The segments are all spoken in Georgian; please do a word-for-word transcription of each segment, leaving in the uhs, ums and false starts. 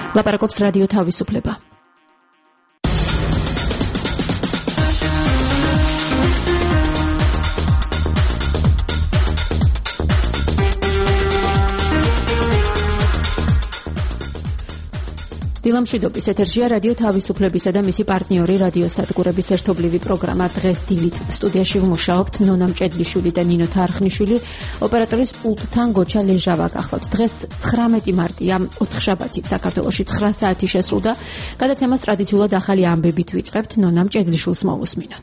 ლაპარაკობს რადიო თავისუფლება. დილამშვიდობის ეთერშია რადიო თავისუფლებისა და მისი პარტნიორი რადიო სადგურების ერთობლივი პროგრამა დღეს დილით. სტუდიაში ვმუშაობთ ნონა მჭედლიშვილი და ნინო თარხნიშვილი, ოპერატორის პულტთან გოჩა ლეჟავა გახლავთ. დღეს ცხრამეტი მარტია, ოთხშაბათი, საქართველოში ცხრა საათი შესრულდა. გადაცემას ტრადიციულად ახალი ამბებით ვიწყებთ. ნონა მჭედლიშვილს მოვუსმინოთ.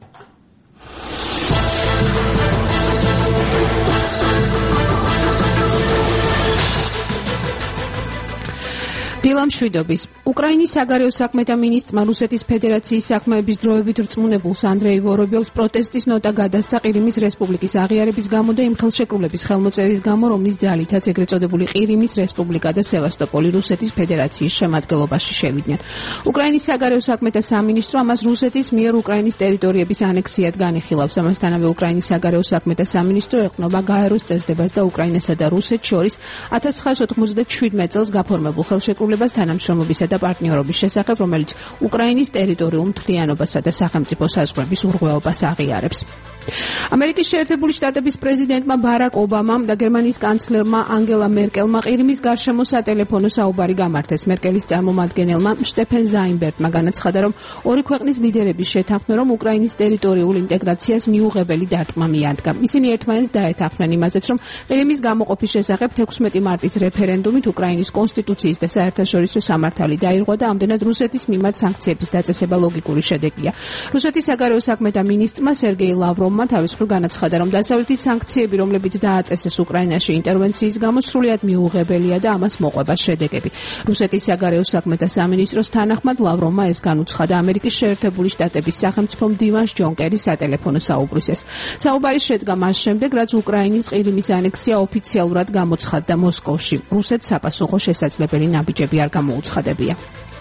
დილამშვიდობის. უკრაინის საგარეო საქმეთა მინისტრმა რუსეთის ფედერაციის საქმეების დროებით რწმუნებულს ანდრეი ვორობიოვს პროტესტის ნოტა გადასცა ყირიმის რესპუბლიკის აღიარების გამო და იმ ხელშეკრულების ხელმოწერის გამო, რომლის ძალითაც ეგრეთ წოდებული ყირიმის რესპუბლიკა და სევასტოპოლი რუსეთის ფედერაციის შემადგენლობაში შევიდნენ. უკრაინის საგარეო საქმეთა სამინისტრო ამას რუსეთის მიერ უკრაინის ტერიტორიების ანექსიად განიხილავს. ამასთანავე უკრაინის საგარეო საქმეთა სამინისტრო ეყრდნობა გაეროს წესდებას და უკრაინასა და რუსეთს შორის ათას ცხრაასი ოთხმოცდაშვიდმეტ წელს გაფორმებულ ხელშეკრულებას თანამშრომლობისა და პარტნიორობის შესახებ, რომელიც უკრაინის ტერიტორიულ მთლიანობასა და სახელმწიფო საზღვრების ურღვეობას აღიარებს. ამერიკის შეერთებული შტატების პრეზიდენტმა ბარაკ ობამამ და გერმანიის კანცლერმა ანგელა მერკელმა ყირიმის გარშემო სატელეფონო საუბარი გამართეს. მერკელის წარმომადგენელმა შტეფენ ზაინბერგმა განაცხადა, რომ ორი ქვეყნის ლიდერების შეთანხმდნენ, რომ უკრაინის ტერიტორიულ ინტეგრაციას მიუღებელი დარტყმა მიადგა. ისინი ერთმანეთს დაეთანხმნენ იმაზეც, რომ ყირიმის გამოყოფის შესახებ თექვსმეტი მარტის რეფერენდუმით უკრაინის კონსტიტუციის და საერთაშორისო სამართალი დაირღვა და ამდენად რუსეთის მიმართ სანქციების დაწესება ლოგიკური შედეგია. რუსეთის საგარეო საქმეთა მინისტრმა სერგეი ლავროვმა თავის მხრივ განაცხადა, რომ დასავლეთის სანქციები, რომლებიც დააწესეს უკრაინაში ინტერვენციის გამო, სრულიად მიუღებელია და ამას მოყვება შედეგები. რუსეთის საგარეო საქმეთა სამინისტროს თანახმად ლავროვმა ეს განუცხადა ამერიკის შეერთებული შტატების სახელმწიფო მდივანს ჯონ კერის სატელეფონო საუბრისას. საუბარი შედგა მას შემდეგ, რაც უკრაინის ყირიმის ანექსია ოფიციალურად გამოცხადდა მოსკოვში. რუსეთს საპასუხო შესაძლებელი ნაბიჯები არ გამოუცხადებია.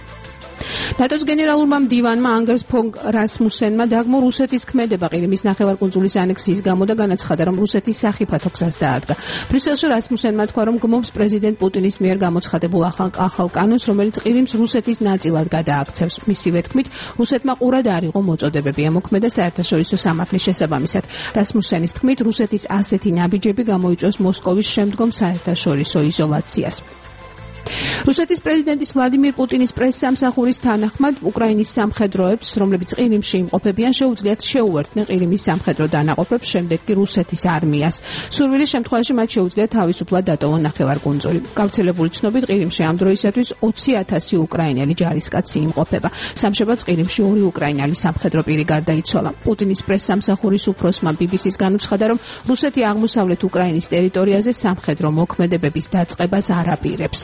ნატოს გენერალურმა მდივანმა ანგერს ფონ რასმუსენმა დაგმო რუსეთის ქმედება ყირიმის ნახევარკუნძულის ანექსიის გამო და განაცხადა, რომ რუსეთის სახიფათო გზას დაადგა. ბრიუსელში რასმუსენმა თქვა, რომ გმობს პრეზიდენტ პუტინის მიერ გამოცხადებულ ახალ ახალ კანონს, რომელიც ყირიმს რუსეთის ნაწილად გადააქცევს. მისივე თქმით, რუსეთმა ყურად არ იყო მოწოდებები ამოქმედა საერთაშორისო სამართლის შესაბამისად. რასმუსენის თქმით, რუსეთის ასეთი ნაბიჯები გამოიწვევს მოსკოვის შემდგომ საერთაშორისო იზოლაციას. რუსეთის პრეზიდენტის ვლადიმირ პუტინის პრესსამსახურის თანახმად უკრაინის სამხედროებს, რომლებიც ყირიმში იმყოფებიან, შეუძლიათ შეუერთდნენ ყირიმის სამხედრო დანაყოფებს, შემდეგ კი რუსეთის არმიას. სურვილის შემთხვევაში მათ შეუძლიათ თავისუფლად დატოვონ ნახევარკუნძული. გავრცელებული ცნობით, ყირიმში ამ დროისათვის ოცი ათასი უკრაინელი ჯარისკაცი იმყოფება. სამშაბათს ყირიმში ორი უკრაინელი სამხედრო პირი გარდაიცვალა. პუტინის პრესსამსახურის უფროსმა ბი ბი სის განუცხადა, რომ რუსეთი აღმოსავლეთ უკრაინის ტერიტორიაზე სამხედრო მოქმედებების დაწყებას არ აპირებს.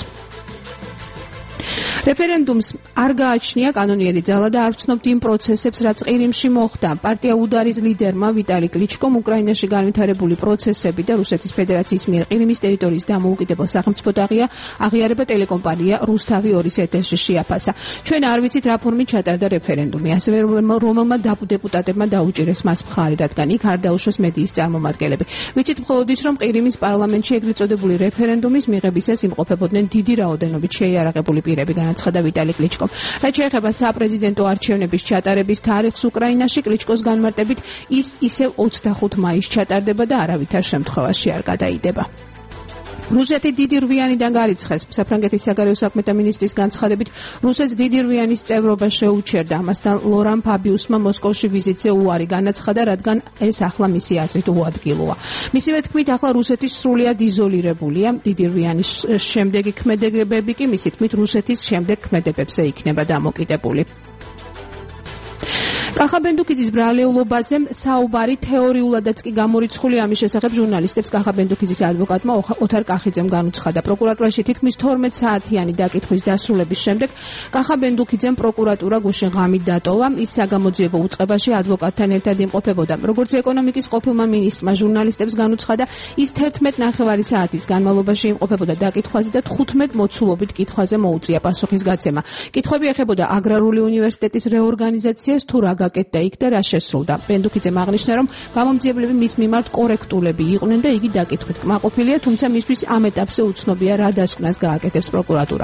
რეფერენდუმს არ გააჩნია კანონიერი ძალა და არ ვცნობთ იმ პროცესებს, რაც ყირიმში მოხდა. პარტია უდარის ლიდერმა ვიტალი კლიჩკომ უკრაინაში განვითარებული პროცესები და რუსეთის ფედერაციის მიერ ყირიმის ტერიტორიის დამოუკიდებელ სახელმწიფოდ აღიარება ტელეკომპანია რუსთავი ორის ეთერში შეაფასა. ჩვენ არ ვიცით რა ფორმით ჩატარდა რეფერენდუმი, ასევე რომელმა დეპუტატებმა დაუჭირეს მას მხარი, რადგან იქ არ დაუშვეს მედიის წარმომადგენლები. ვიცით მხოლოდ ის, რომ ყირიმის პარლამენტში ეგრეთ წოდებული რეფერენდუმის მიღებისას იმყოფებოდნენ დიდი რაოდენობით შეიარაღებული პირები, განაცხადა ვიტალი კლიჩკომ. რაც შეეხება საპრეზიდენტო არჩევნების ჩატარების თარიღს უკრაინაში, კლიჩკოს განმარტებით, ის ისევ ოცდახუთი მაისს ჩატარდება და არავითარ შემთხვევაში არ გადაიდება. რუსეთი დიდი რვიანიდან გარიცხეს. საფრანგეთის საგარეო საქმეთა მინისტრის განცხადებით, რუსეთს დიდი რვიანის წევრობა შეუჩერდა. ამასთან ლორან ფაბიუსმა მოსკოვში ვიზიტზე უარი განაცხადა, რადგან ეს ახლა მისი აზრით უადგილოა. მისივე თქმით, ახლა რუსეთი სრულიად იზოლირებულია. დიდი რვიანის შემდეგი ქმედებები კი მისი თქმით რუსეთის შემდეგ ქმედებებზე იქნება დამოკიდებული. კახაბენდუკიძის ბრალეულობაზე საუბარი თეორიულადაც კი გამორიცხული. ამის შესახებ ჟურნალისტებს კახაბენდუკიძის ადვოკატმა ოთარ კახიძემ განუცხადა. პროკურატურაში თითქმის თორმეტ საათიანი დაკითხვის დასრულების შემდეგ კახაბენდუკიძემ პროკურატურა გუშინ ღამით დატოვა. ის საგამოძიებო უწყებაში ადვოკატთან ერთად იმყოფებოდა. როგორც ეკონომიკის ყოფილმა მინისტრმა ჟურნალისტებს განუცხადა, ის თერთმეტ ნახევარი საათის განმავლობაში იმყოფებოდა დაკითხვაზე და თხუთმეტ მოცულობით კითხვაზე მოუწია პასუხისგაცემა. კითხვები ეხებოდა აგრარული უნივერსიტეტის რეორგანიზაციას, თუ რა გაკეთდა იქ და რა შესრულდა. ბენდუკიძემ აღნიშნა, რომ გამომძიებლები მის მიმართ კორექტულები იყვნენ და იგი დაკითხვით კმაყოფილია, თუმცა მისთვის ამ ეტაპზე უცნობია რა დასკვნას გააკეთებს პროკურატურა.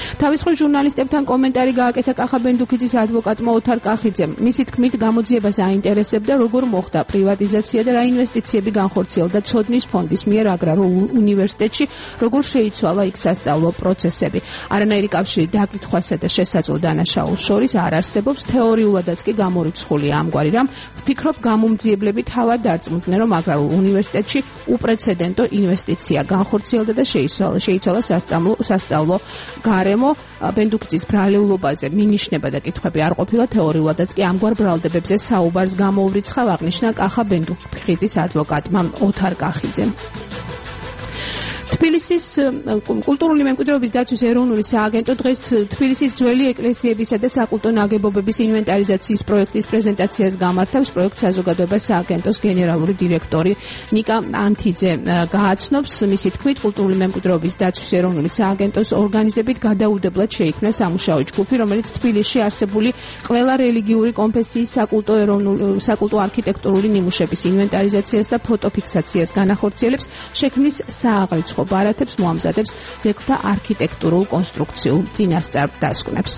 თავის მხრივ ჟურნალისტებთან კომენტარი გააკეთა კახაბენდუქიძის ადვოკატმა ოთარ კახიძემ. მისი თქმით, გამოძიებას აინტერესებდა, როგორ მოხდა პრივატიზაცია და რა ინვესტიციები განხორციელდა ცოდნის ფონდის მიერ აგრარულ უნივერსიტეტში, როგორ შეიცვალა იქ სასწავლო პროცესები. არანაირი კავშირი დაკითხვასა და შესაძლო დანაშაულს შორის არ არსებობს, თეორიულადაც კი გამორიცხულია ამგვარი რამ. ვფიქრობ, გამომძიებლები თავად დარწმუნდნენ, რომ აგრარულ უნივერსიტეტში უპრეცედენტო ინვესტიცია განხორციელდა და შეიცვალა შეიცვალა სასწავლო სასწავლო გარემო. ბენდუქიძის ბრალეულობაზე მინიშნება და კითხვები არ ყოფილა, თეორიულადაც კი ამგვარ ბრალდებებზე საუბარს გამოუვრიცხავ, აღნიშნა კახაბენდუქიძის ადვოკატმა ოთარ კახიძემ. თბილისის კულტურული მემკვიდრეობის დაცვის ეროვნული სააგენტო დღეს თბილისის ძველი ეკლესიებისა და საკულტო ნაგებობების ინვენტარიზაციის პროექტის პრეზენტაციას გამართავს. პროექტ საზოგადოებას სააგენტოს გენერალური დირექტორი ნიკა ანთიძე გააცნობს. მისი თქმით, კულტურული მემკვიდრეობის დაცვის ეროვნული სააგენტოს ორგანიზებით გადაუდებლად შეიქმნა სამუშაო ჯგუფი, რომელიც თბილისში არსებული ყველა რელიგიური კონფესიის საკულტო ეროვნული საკულტო არქიტექტურული ნიმუშების ინვენტარიზაციას და ფოტოფიქსაციას განახორციელებს, შექმნის სააღრიცხვო ბარათებს მოამზადებს, ძეგლთა არქიტექტურულ კონსტრუქციულ წინასწარ დასკვნებს.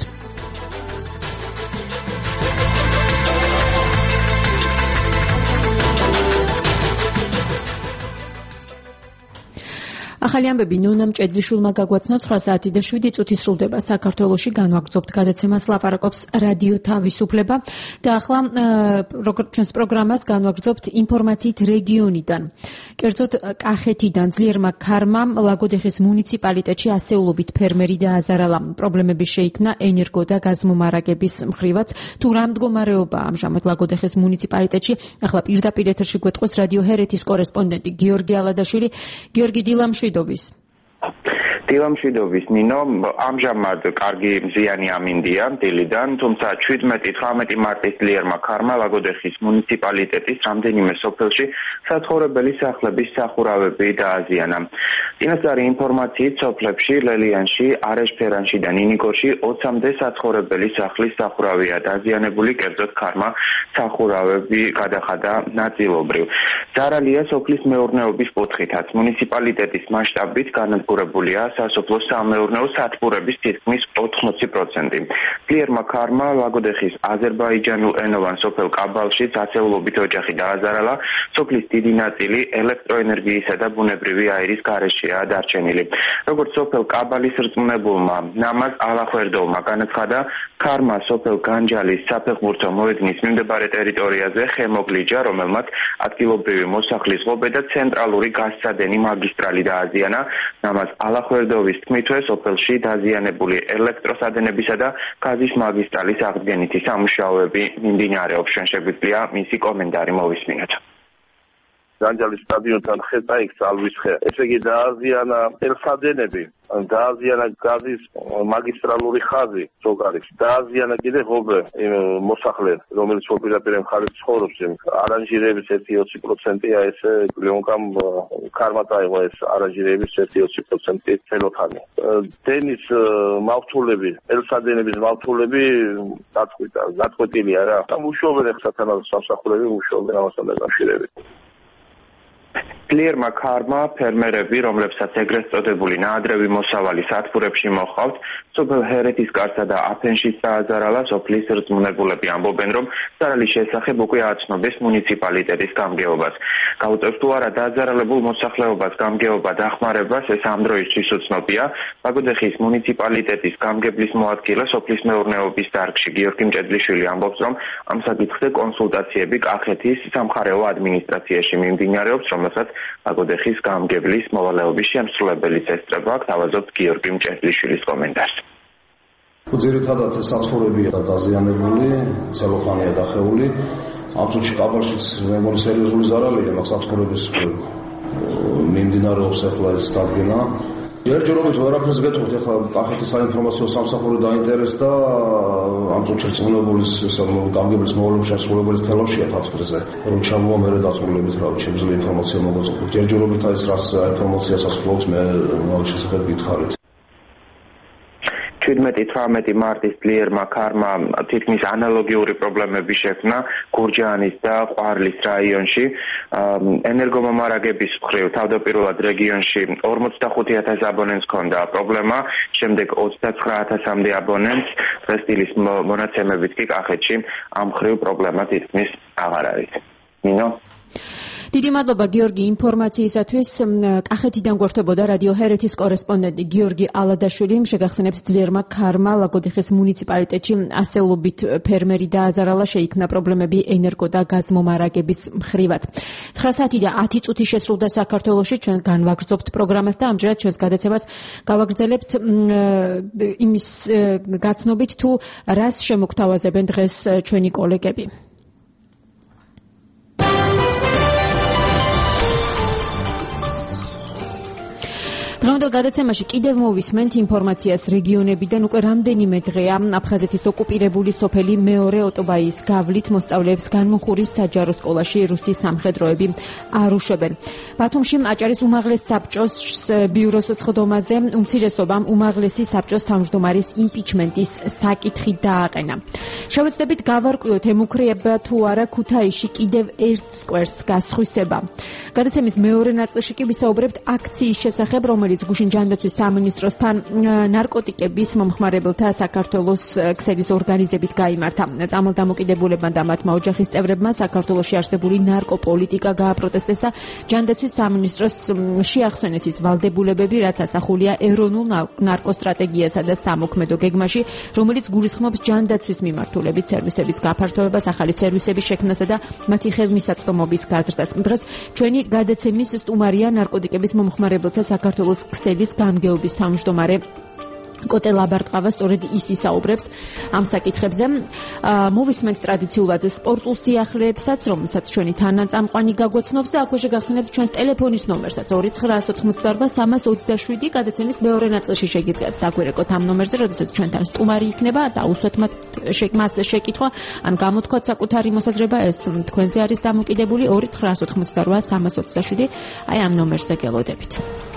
ახალი ამბები ნონა მჭედლიშვილმა გაგვაცნო ცხრა საათი და შვიდი წუთი სრულდება. საქართველოში განვაგრძობთ გადაცემას ლაპარაკობს რადიო თავისუფლება და ახლა როგორც ჩვენს პროგრამას განვაგრძობთ ინფორმაციით რეგიონიდან. კერძოდ კახეთიდან ძლიერმა ქარმამ ლაგოდეხის მუნიციპალიტეტში ასეულობით ფერმერი დააზარალა. პრობლემები შეიქმნა ენერგო და გაზმომარაგების მხრივაც. თუ რა მდგომარეობაა ამჟამად ლაგოდეხის მუნიციპალიტეტში, ახლა პირდაპირ ეთერში გვეტყვის რადიო ჰერეთის კორესპონდენტი გიორგი ალადაშვილი. გიორგი, დილამშვიდობის. დილამშვიდობის ნინო, ამჟამად კარგი მზიანი ამინდია დილიდან, თუმცა შვიდმეტი თვრამეტი მარტის ძლიერმა ქარმა ლაგოდეხის მუნიციპალიტეტის რამდენიმე სოფელში საცხოვრებელი სახლების სახურავები დააზიანა. წინასწარი ინფორმაციით სოფლებში ლელიანში, არეშფერანში და ნინიგორში ოცამდე საცხოვრებელი სახლის სახურავია დაზიანებული, კერძოდ ქარმა სახურავები გადახადა ნაწილობრივ. ზარალია სოფლის მეურნეობის კუთხითაც. მუნიციპალიტეტის მასშტაბით განადგურებულია სასოფლო სამეურნეო სათბურების თითქმის ოთხმოცი პროცენტი. ძლიერმა ქარმა ლაგოდეხის აზერბაიჯანულ ენოვან სოფელ კაბალშიც ასეულობით ოჯახი დააზარალა. სოფლის დიდი ნაწილი ელექტროენერგიისა და ბუნებრივი აირის გარეშეა დარჩენილი. როგორც სოფელ კაბალის რწმუნებულმა ნამაზ ალახვერდოვმა განაცხადა, ქარმა სოფელ განჯალის საფეხბურთო მოედნის მიმდებარე ტერიტორიაზე ხემოგლიჯა, რომელმაც ადგილობრივი მოსახლის ღობე და ცენტრალური გაზსადენი მაგისტრალი დააზიანა. ნამაზ ალახვერდოვის თქმითვე, სოფელში დაზიანებული ელექტროსადენებისა და გაზის მაგისტრალის აღდგენითი სამუშაოები მიმდინარეობს. ჩვენ შეგვიძლია მისი კომენტარი მოვისმინოთ. განჯალის სტადიონთან ხეთა იქ ძალვის ხე. ესე იგი დააზიანა ელსადენები, დააზიანა გაზის მაგისტრალური ხაზი ზოგარის, დააზიანა კიდე ღობე მოსახლე, რომელიც პირდაპირ მხარეს ცხოვრობს, არანჟირების ერთი ოცი პროცენტია ესე ლიონკამ ქარმა დაიღო ეს არანჟირების ერთი ოცი პროცენტი თელოთანი. დენის მავთულები, ელსადენების მავთულები დაწყვიტა, დაწყვეტილია რა. მუშაობენ ახლა სათანადო სამსახურები, მუშაობენ ამასთან დაკავშირებით. ძლიერმა ქარმა ფერმერები, რომლებსაც ეგრეთ წოდებული ნაადრევი მოსავალი სათბურებში მოჰყავთ, სოფელ ჰერეთის კარსა და აფენშიც დააზარალა. სოფლის რწმუნებულები ამბობენ, რომ ზარალის შესახებ უკვე აცნობეს მუნიციპალიტეტის გამგეობას. გაუწევს თუ არა დააზარალებულ მოსახლეობას გამგეობა დახმარებას, ეს ამ დროისთვის უცნობია. ლაგოდეხის მუნიციპალიტეტის გამგებლის მოადგილე სოფლის მეურნეობის დარგში გიორგი მჭედლიშვილი ამბობს, რომ ამ საკითხზე კონსულტაციები კახეთის სამხარეო ადმინისტრაციაში მიმდინარეობს, რომელსაც ლაგოდეხის გამგებლის მოვალეობის შემსრულებელიც ესწრება. თავაზობთ გიორგი მჭედლიშვილის კომენტარს. ძირითადად საცხოვრებია დაზიანებული, ცელოფანია დახეული. ამ წუთში კაბალშიც მეგონი სერიოზული ზარალია, მაგ საცხოვრების მიმდინარეობს ახლა ეს დადგენა. ჯერჯერობით ვერაფერს გეტყვით, ახლა კახეთის საინფორმაციო სამსახური დაინტერესდა ამ წუთში რწმუნებულის გამგებლის მოვალეობის შემსრულებელის თელავშია თაფსრზე, რომ ჩამოვა მერე დაწვრილებით რა შეიძლება ინფორმაცია მოგაწოდოთ. ჯერჯერობით ეს რას ინფორმაციასაც ფლობთ, მე მაგ შესახებ გითხარით. შვიდმეტი თვრამეტი მარტის ძლიერმა ქარმა თითქმის ანალოგიური პრობლემები შექმნა გურჯაანის და ყვარლის რაიონში. ენერგომომარაგების მხრივ თავდაპირველად რეგიონში ორმოცდახუთი ათასი აბონენტს ჰქონდა პრობლემა, შემდეგ ოცდაცხრა ათასამდე აბონენტს, დღესდღეობის მონაცემებით კი კახეთში ამ მხრივ პრობლემა თითქმის აღარ არის. ნინო დიდი მადლობა გიორგი ინფორმაციისათვის. კახეთიდან გვერდებოდა რადიო ჰერეთის კორესპონდენტი გიორგი ალადაშვილი. შეგახსენებთ ძლიერმა ქარმა ლაგოდიხის მუნიციპალიტეტში ასეულობით ფერმერი დააზარალა, შეიქმნა პრობლემები ენერგო და გაზმომარაგების მხრივაც. ცხრა საათი და ათი წუთი შესრულდა საქართველოში. ჩვენ განვაგრძობთ პროგრამას და ამჯერად ჩვენს გადაცემას გავაგრძელებთ იმის გაცნობით თუ რას შემოგთავაზებენ დღეს ჩვენი კოლეგები. დღევანდელ გადაცემაში კიდევ მოვისმენთ ინფორმაციას რეგიონებიდან. უკვე რამდენიმე დღეა აფხაზეთის ოკუპირებული სოფელი მეორე ოტობაიის გავლით მოსწავლეებს განმუხურის საჯარო სკოლაში რუსის სამხედროები არუშებენ. ბათუმში აჭარის უმაღლეს საბჭოს ბიუროს სხდომაზე უმცირესობამ უმაღლესი საბჭოს თავმჯდომარის იმპიჩმენტის საკითხი დააყენა. შევეცდებით გავარკვიოთ ემუქრება თუ არა ქუთაისში კიდევ ერთ სკვერს გასხვისება. გადაცემის მეორე ნაწილში კი ვისაუბრებთ აქციის შესახებ, რომელიც გუშინ ჯანდაცვის სამინისტროსთან ნარკოტიკების მომხმარებელთა საქართველოს ქსელის ორგანიზებით გაიმართა. წამალდამოკიდებულებმა და მათმა ოჯახის წევრებმა საქართველოში არსებული ნარკოპოლიტიკა გააპროტესტეს და ჯანდაცვის სამინისტროს შეახსენეს ის ვალდებულებები, რაც ასახულია ეროვნულ ნარკოსტრატეგიასა და სამოქმედო გეგმაში, რომელიც გულისხმობს ჯანდაცვის მიმართულებით სერვისების გაფართოებას, ახალი სერვისების შექმნასა და მათი ხელმისაწვდომობის გაზრდას. დღეს ჩვენი გადაცემის სტუმარია ნარკოტიკების მომხმარებელთა საქართველოს ქსელის გამგეობის თავმჯდომარე კოტე ლაბარტყავა. სწორედ ის ისაუბრებს ამ საკითხებზე. მოვისმენთ ტრადიციულად სპორტულ სიახლეებსაც, რომელსაც ჩვენი თანაწამყვანი გაგვაცნობს და აქვე შეგახსენებთ ჩვენს ტელეფონის ნომერსაც ორი ცხრა ოთხმოცდარვა სამას ოცდაშვიდი. გადაცემის მეორე ნაწილში შეგიძლიათ დაგვირეკოთ ამ ნომერზე, როდესაც ჩვენთან სტუმარი იქნება და აუსვათ მას შეკითხვა ან გამოთქვათ საკუთარი მოსაზრება. ეს თქვენზე არის დამოკიდებული. ორი ცხრა ოთხმოცდარვა სამას ოცდაშვიდი. აი ამ ნომერზე გელოდებით.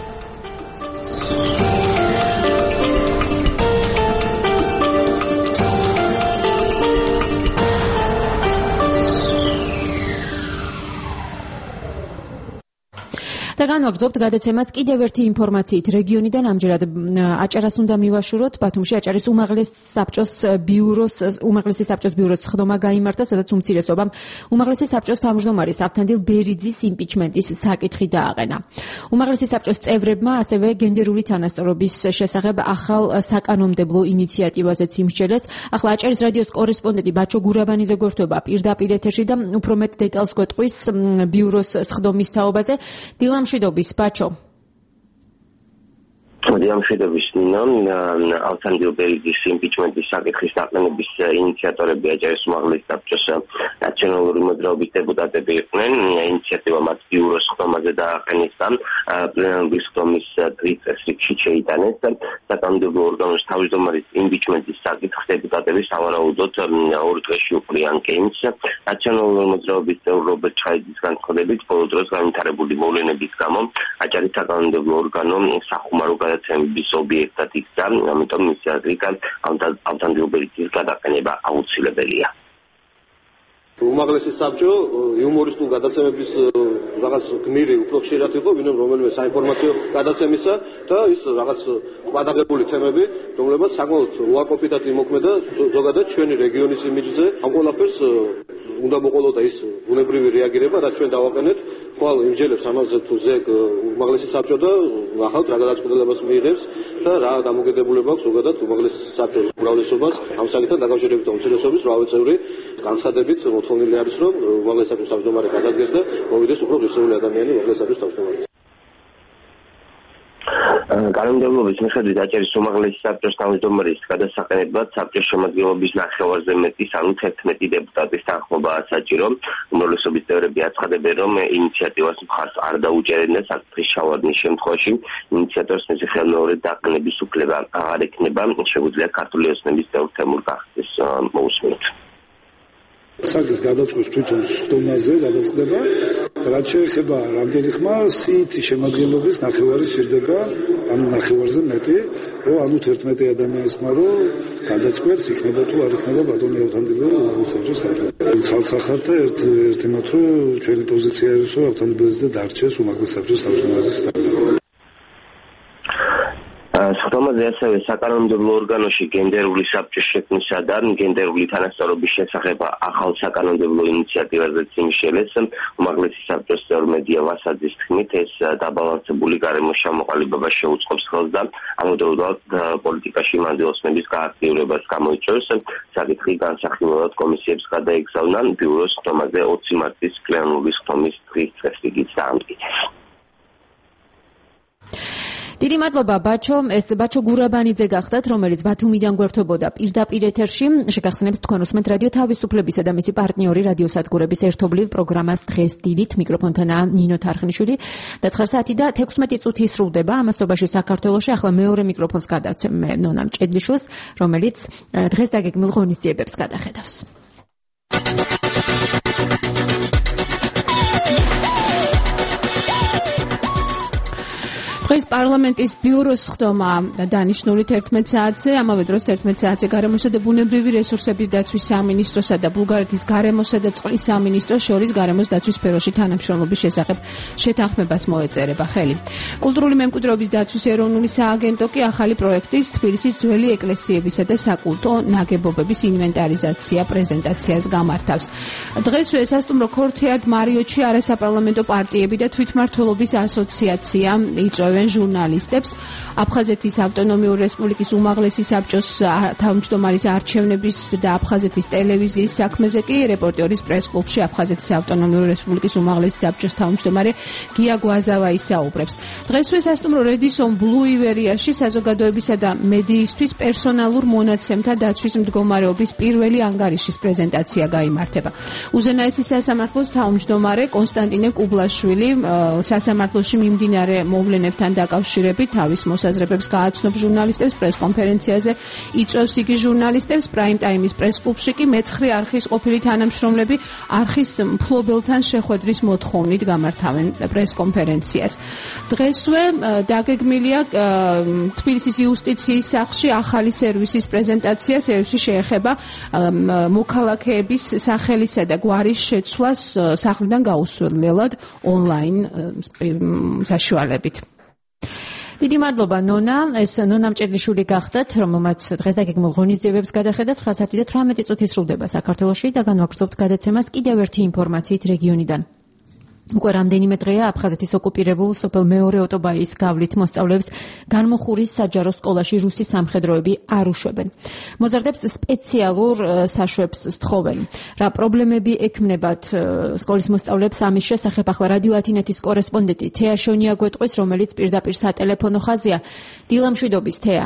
და განვაგრძობთ გადაცემას კიდევ ერთი ინფორმაციით რეგიონიდან. ამჯერად აჭარას უნდა მივაშუროთ. ბათუმში აჭარის უმაღლეს საბჭოს ბიუროს უმაღლესი საბჭოს ბიუროს სხდომა გაიმართა, სადაც უმცირესობამ უმაღლესი საბჭოს თავმჯდომარის ავთანდილ ბერიძის იმპიჩმენტის საკითხი დააყენა. უმაღლესი საბჭოს წევრებმა ასევე გენდერული თანასწორობის შესახებ ახალ საკანონმდებლო ინიციატივაზეც იმსჯელეს. ახლა აჭარის რადიოს კორესპონდენტი ბაჩო გურაბანიძე გვერდება პირდაპირ ეთერში და უფრო მეტ დეტალს გვეტყვის ბიუროს სხდომის თაობაზე. დილამ მშვიდობის ბაჩო. მშვიდობის ნინო. ავთანდილ ბერიძის იმპიჩმენტის საკითხის დაყენების ინიციატორები აჭარის უმაღლესი საბჭოს ნაციონალური მოძრაობის დეპუტატები იყვნენ. ინიციატივა მათ ბიუროს სხდომაზე დააყენეს და პლენარული სხდომის დღის წესრიგში შეიტანეს. საკანონმდებლო ორგანოს თავმჯდომარის იმპიჩმენტის საკითხს დეპუტატები სავარაუდოდ ორ დღეში უყრიან კენჭს. ნაციონალური მოძრაობის წევრი რობერტ ჩაიძის განცხადებით, ბოლო დროს განვითარებული მოვლენების გამო აჭარის საკანონმდებლო ორგანო სახუმარო გადაცემების ობიექტად იქცა, ამიტომ მისი აზრით ავთანდილ ბერიძის გადაყენება აუცილებელია. უმაღლესი საბჭო იუმორისტულ გადაცემების რაღაც გმირი უფრო ხშირად იყო, ვინმე რომელიმე საინფორმაციო გადაცემისა და ის რაღაც გადაღებული თემები, რომლებიც საკმაოდ უარყოფითად იმოქმედა ზოგადად ჩვენი რეგიონის იმიჯზე. ამ ყველაფერს უნდა მოყოლოდა ის ბუნებრივი რეაგირება, რაც ჩვენ დავაყენეთ. ხვალ იმჯელებს ამაზე თუ ზეგ უმაღლესი საბჭო და ნახავთ რა გადაწყვეტილებას მიიღებს და რა დამოკიდებულება აქვს ზოგადად უმაღლესი საბჭოს უმრავლესობას ამ საკითხთან დაკავშირებით და უმცირესობის მრავალი წევრი განცხადებით მოთხოვნილი არის, რომ უმაღლესი საბჭოს თავმჯდომარე გადადგეს და მოვიდეს უფრო ღირსეული ადამიანი უმაღლესი საბჭოს თავმჯდომარედ. კანონმდებლობის მიხედვით აჭარის უმაღლესი საბჭოს თავმჯდომარის გადასაყენებლად საბჭოს შემადგენლობის ნახევარზე მეტის, ანუ თერთმეტი დეპუტატის თანხმობაა საჭირო. უმრავლესობის წევრები აცხადებენ, რომ ინიციატივას მხარს არ დაუჭერენ და საკითხის ჩავარდნის შემთხვევაში ინიციატორს მისი ხელმეორედ დაყენების უფლება აღარ ექნება. შეგვიძლია ქართული ოცნების წევრ თემურ კახეთის მოусმინოთ. საკითხის გადაწყვეტს თვითონ სხდომაზე გადაწყდება, რაც შეეხება რამდენი ხმა სიითი შემადგენლობის ნახევარი სჭირდება ანუ ნახევარზე მეტი, რომ ანუ თერთმეტი ადამიანის ხმარო გადაწყვეტს იქნება თუ არ იქნება ბატონი ავთანდილო საბჭოს საკითხი. ცალსახად და ერთ ერთი მათ რომ ჩვენი პოზიცია არის რომ ავთანდილოზე დარჩეს უმაღლეს საბჭოს თავმჯდომარის სტატუსი. სხდომაზე ასევე საკანონმდებლო ორგანოში გენდერული საბჭოს შექმნისა და გენდერული თანასწორობის შესახებ ახალ საკანონმდებლო ინიციატივაზეც იმშელეს უმაღლესი საბჭოს წევრ მედია ვასაძის თქმით ეს დაბალანსებული გარემოს ჩამოყალიბება შეუწყობს ხელს და ამავდროულად პოლიტიკაში მანძილოსნების გააქტიურებას გამოიწვევს. საკითხი განსახილველად კომისიებს გადაეგზავნა ბიუროს სხდომაზე ოცი მარტის პლენური სხდომის დღის წესრიგით დაამტკიცეს. დიდი მადლობა ბაჩო, ეს ბაჩო გურაბანიძე გახდათ, რომელიც ბათუმიდან გვერდებოდა პირდაპირ ეთერში. შეგახსენებთ თქვენ უსმენთ რადიო თავისუფლებისა და მისი პარტნიორი რადიოსადგურების ერთობლივ პროგრამას დღეს დილით. მიკროფონთანაა ნინო თარხნიშვილი და ცხრა საათი და თექვსმეტი წუთი სრულდება. ამასობაში საქართველოში ახლა მეორე მიკროფონს გადავცემ მე ნონა მჭედლიშვილს, რომელიც დღეს დაგეგმილ ღონისძიებებს გადახედავს. დღეს პარლამენტის ბიუროს სხდომა დანიშნული თერთმეტ საათზე, ამავე დროს თერთმეტ საათზე გარემოსა და ბუნებრივი რესურსების დაცვის სამინისტროსა და ბულგარეთის გარემოსა და წყლის სამინისტროს შორის გარემოს დაცვის სფეროში თანამშრომლობის შესახებ შეთანხმებას მოეწერება ხელი. კულტურული მემკვიდრეობის დაცვის ეროვნული სააგენტო კი ახალი პროექტის თბილისის ძველი ეკლესიებისა და საკულტო ნაგებობების ინვენტარიზაცია პრეზენტაციას გამართავს. დღესვე სასტუმრო ქორთიად მარიოტში არასაპარლამენტო პარტიები და თვითმმართველობის ასოციაცია იწვევენ ჟურნალისტებს აფხაზეთის ავტონომიური რესპუბლიკის უმაღლესი საბჭოს თავმჯდომარის არჩევნების და აფხაზეთის ტელევიზიის საქმეზე კი რეპორტიორის პრესკლუბში აფხაზეთის ავტონომიური რესპუბლიკის უმაღლესი საბჭოს თავმჯდომარე გია გვაზავა ისაუბრებს. დღესვე სასტუმრო რედისონ ბლუ ივერიაში საზოგადოებისა და მედიისთვის პერსონალურ მონაცემთა დაცვის მდგომარეობის პირველი ანგარიშის პრეზენტაცია გაიმართება. უზენაესი სასამართლოს თავმჯდომარე კონსტანტინე კუბლაშვილი სასამართლოში მიმდინარე მოვლენებთან დაკავშირებით თავის მოსაზრებებს გააცნობს ჟურნალისტებს პრესკონფერენციაზე, იწვევს იგი ჟურნალისტებს პრაიმ ტაიმის პრესკლუბში კი მეცხრე არხის ყოფილი თანამშრომლები არხის მფლობელთან შეხვედრის მოთხოვნით გამართავენ პრესკონფერენციას. დღესვე დაგეგმილია თბილისის იუსტიციის სახლში ახალი სერვისის პრეზენტაცია. სერვისი შეეხება მოქალაქეების სახელისა და გვარის შეცვლას სახლიდან გაუსვლელად ონლაინ საშუალებით. დიდი მადლობა ნონა, ეს ნონა მჭედლიშვილი გახდათ, რომელმაც დღეს დაგეგმილ ღონისძიებებს გადახედა. ცხრა საათი და თვრამეტი წუთი სრულდება საქართველოში და განვაგრძობთ გადაცემას კიდევ ერთი ინფორმაციით რეგიონიდან. უკვე რამდენიმე დღეა აფხაზეთის ოკუპირებულ სოფელ მეორე ოტობაის გავლით მოსწავლეებს განმუხურის საჯარო სკოლაში რუსი სამხედროები არ უშვებენ. მოზარდებს სპეციალურ საშვებს სთხოვენ. რა პრობლემები ექმნებათ სკოლის მოსწავლეებს ამის შესახებ ახლა რადიო ათინეთის კორესპონდენტი თეა შონია გვეტყვის, რომელიც პირდაპირ სატელეფონო ხაზია. დილა მშვიდობის თეა.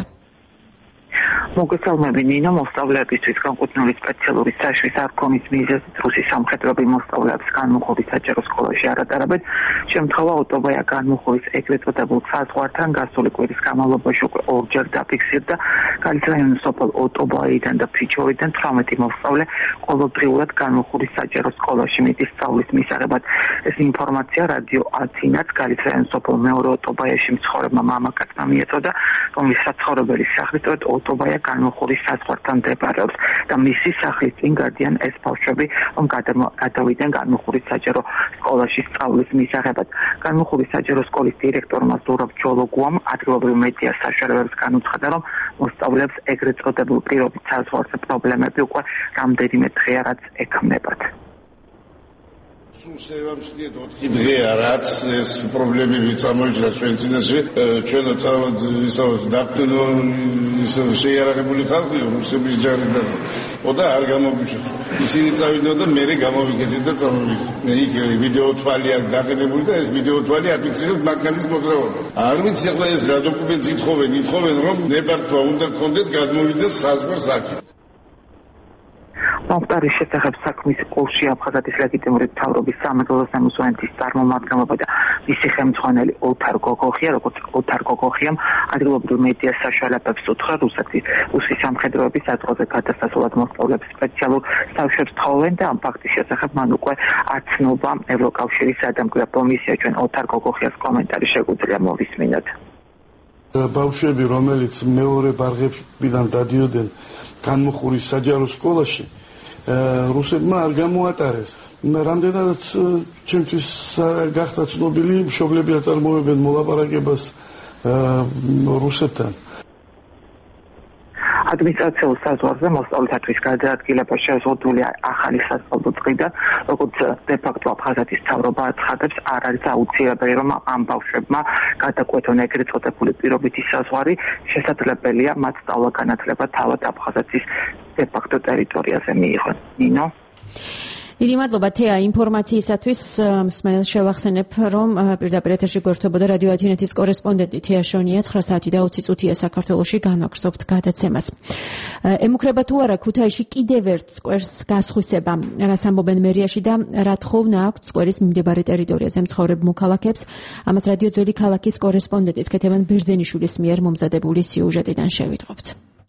მოგესალმები ნინო, მოსწავლეებისთვის განკუთვნილი სპეციალური საშვის არქონის მიზეზით რუსი სამხედროები მოსწავლეებს განმუხურის საჯარო სკოლაში არ ატარებენ. შემთხვევა ოტობაია განმუხურის ეგრეთ წოდებულ საზღვართან გასული კვირის განმავლობაში უკვე ორჯერ დაფიქსირდა. გალის რაიონის სოფელ ოტობაიდან და ფიჩორიდან თვრამეტი მოსწავლე ყოველდღიურად განმუხურის საჯარო სკოლაში მიდის სწავლის მისაღებად. ეს ინფორმაცია რადიო ათინაც გალის რაიონის სოფელ მეორე ოტობაიაში მცხოვრებმა მამაკაცმა მიეწოდა, რომლის საცხოვრებელი სახლი სწორედ ოტობაია განმუხურის საზღვართან მდებარეობს და მისი სახლის წინ გადიან ეს ბავშვები, რომ გადავიდნენ განმუხურის საჯარო სკოლაში სწავლის მისაღებად. განმუხურის საჯარო სკოლის დირექტორმა ზურაბ ჯოლოგუამ ადგილობრივ მედიას საშუალებებს განუცხადა, რომ მოსწავლეებს ეგრეთ წოდებულ პირობით საზღვარზე პრობლემები უკვე რამდენიმე დღეა რაც ექმნებათ. შევამჩნიეთ ოთხი დღეა რაც ეს პრობლემები წამოიჭრა ჩვენ წინაშე ჩვენ ვისაუბრეთ დაფნო ისე შეიარაღებული ხალხი რუსების ჯარიდან და არ გამოგვიშვეს ისინი წავიდნენ და მე გამოვიკეცით და წამოვიდეთ იქ ვიდეო თვალი აქვს დაგენებული და ეს ვიდეო თვალი აფიქსირებს მაგალის მოძრაობა არ ვიცი ახლა ეს რა დოკუმენტს ითხოვენ ითხოვენ რომ ნებართვა უნდა გქონდეთ გადმოვიდეს საზღვარს აქ მომხდარის შესახებ საქმის კურსში აფხაზეთის ლეგიტიმური მთავრობის სამეგრელოს სამსვენეთის წარმომადგენლობა და მისი ხელმძღვანელი ოლთარ გოგოხია, როგორც ოლთარ გოგოხიამ ადგილობრივ მედიას საშუალებებს უთხრა რუსეთის რუსი სამხედროების საზღვარზე გადასასვლელად მოსწავლეებს სპეციალურ საშვებს თხოვენ და ამ ფაქტის შესახებ მან უკვე აცნობა ევროკავშირის სადამკვირვებლო მისია. ჩვენ ოლთარ გოგოხიას კომენტარი შეგვიძლია მოვისმინოთ. ბავშვები, რომელიც მეორე ბარღებიდან დადიოდნენ განმუხურის საჯარო სკოლაში, რუსებმა არ გამოატარეს. რამდენადაც ჩემთვის გახდა ცნობილი, მშობლები აწარმოებენ მოლაპარაკებას რუსებთან. ადმინისტრაციულ საზღვარზე მოსწავლეთათვის გადაადგილება შეზღუდულია ახალი სასწავლო წრიდან, როგორც დე-ფაქტო აფხაზეთის მთავრობა აცხადებს, არ არის აუცილებელი, რომ ამ ბავშვებმა გადაკვეთონ ეგრეთ წოდებული პირობითი საზღვარი, შესაძლებელია მათ სწავლა-განათლება თავად აფხაზეთის დე-ფაქტო ტერიტორიაზე მიიღონ. ნინო? დიდი მადლობა თეა ინფორმაციისათვის. შევახსენებ, რომ პირდაპირ ეთერში გვერდებოდა რადიო ათინეთის კორესპონდენტი თეა შონია ცხრა საათი და ოცი წუთია საქართველოში განვაგრძობთ გადაცემას. ემუქრება თუ არა ქუთაისში კიდევ ერთ სკვერს გასხვისება, რას ამბობენ მერიაში და რა თხოვნა აქვთ სკვერის მიმდებარე ტერიტორიაზე მცხოვრებ მოქალაქეებს. ამას რადიო ძველი ქალაქის კორესპონდენტის ქეთევან ბერძენიშვილის მიერ მომზადებული სიუჟეტიდან შევიტყობთ.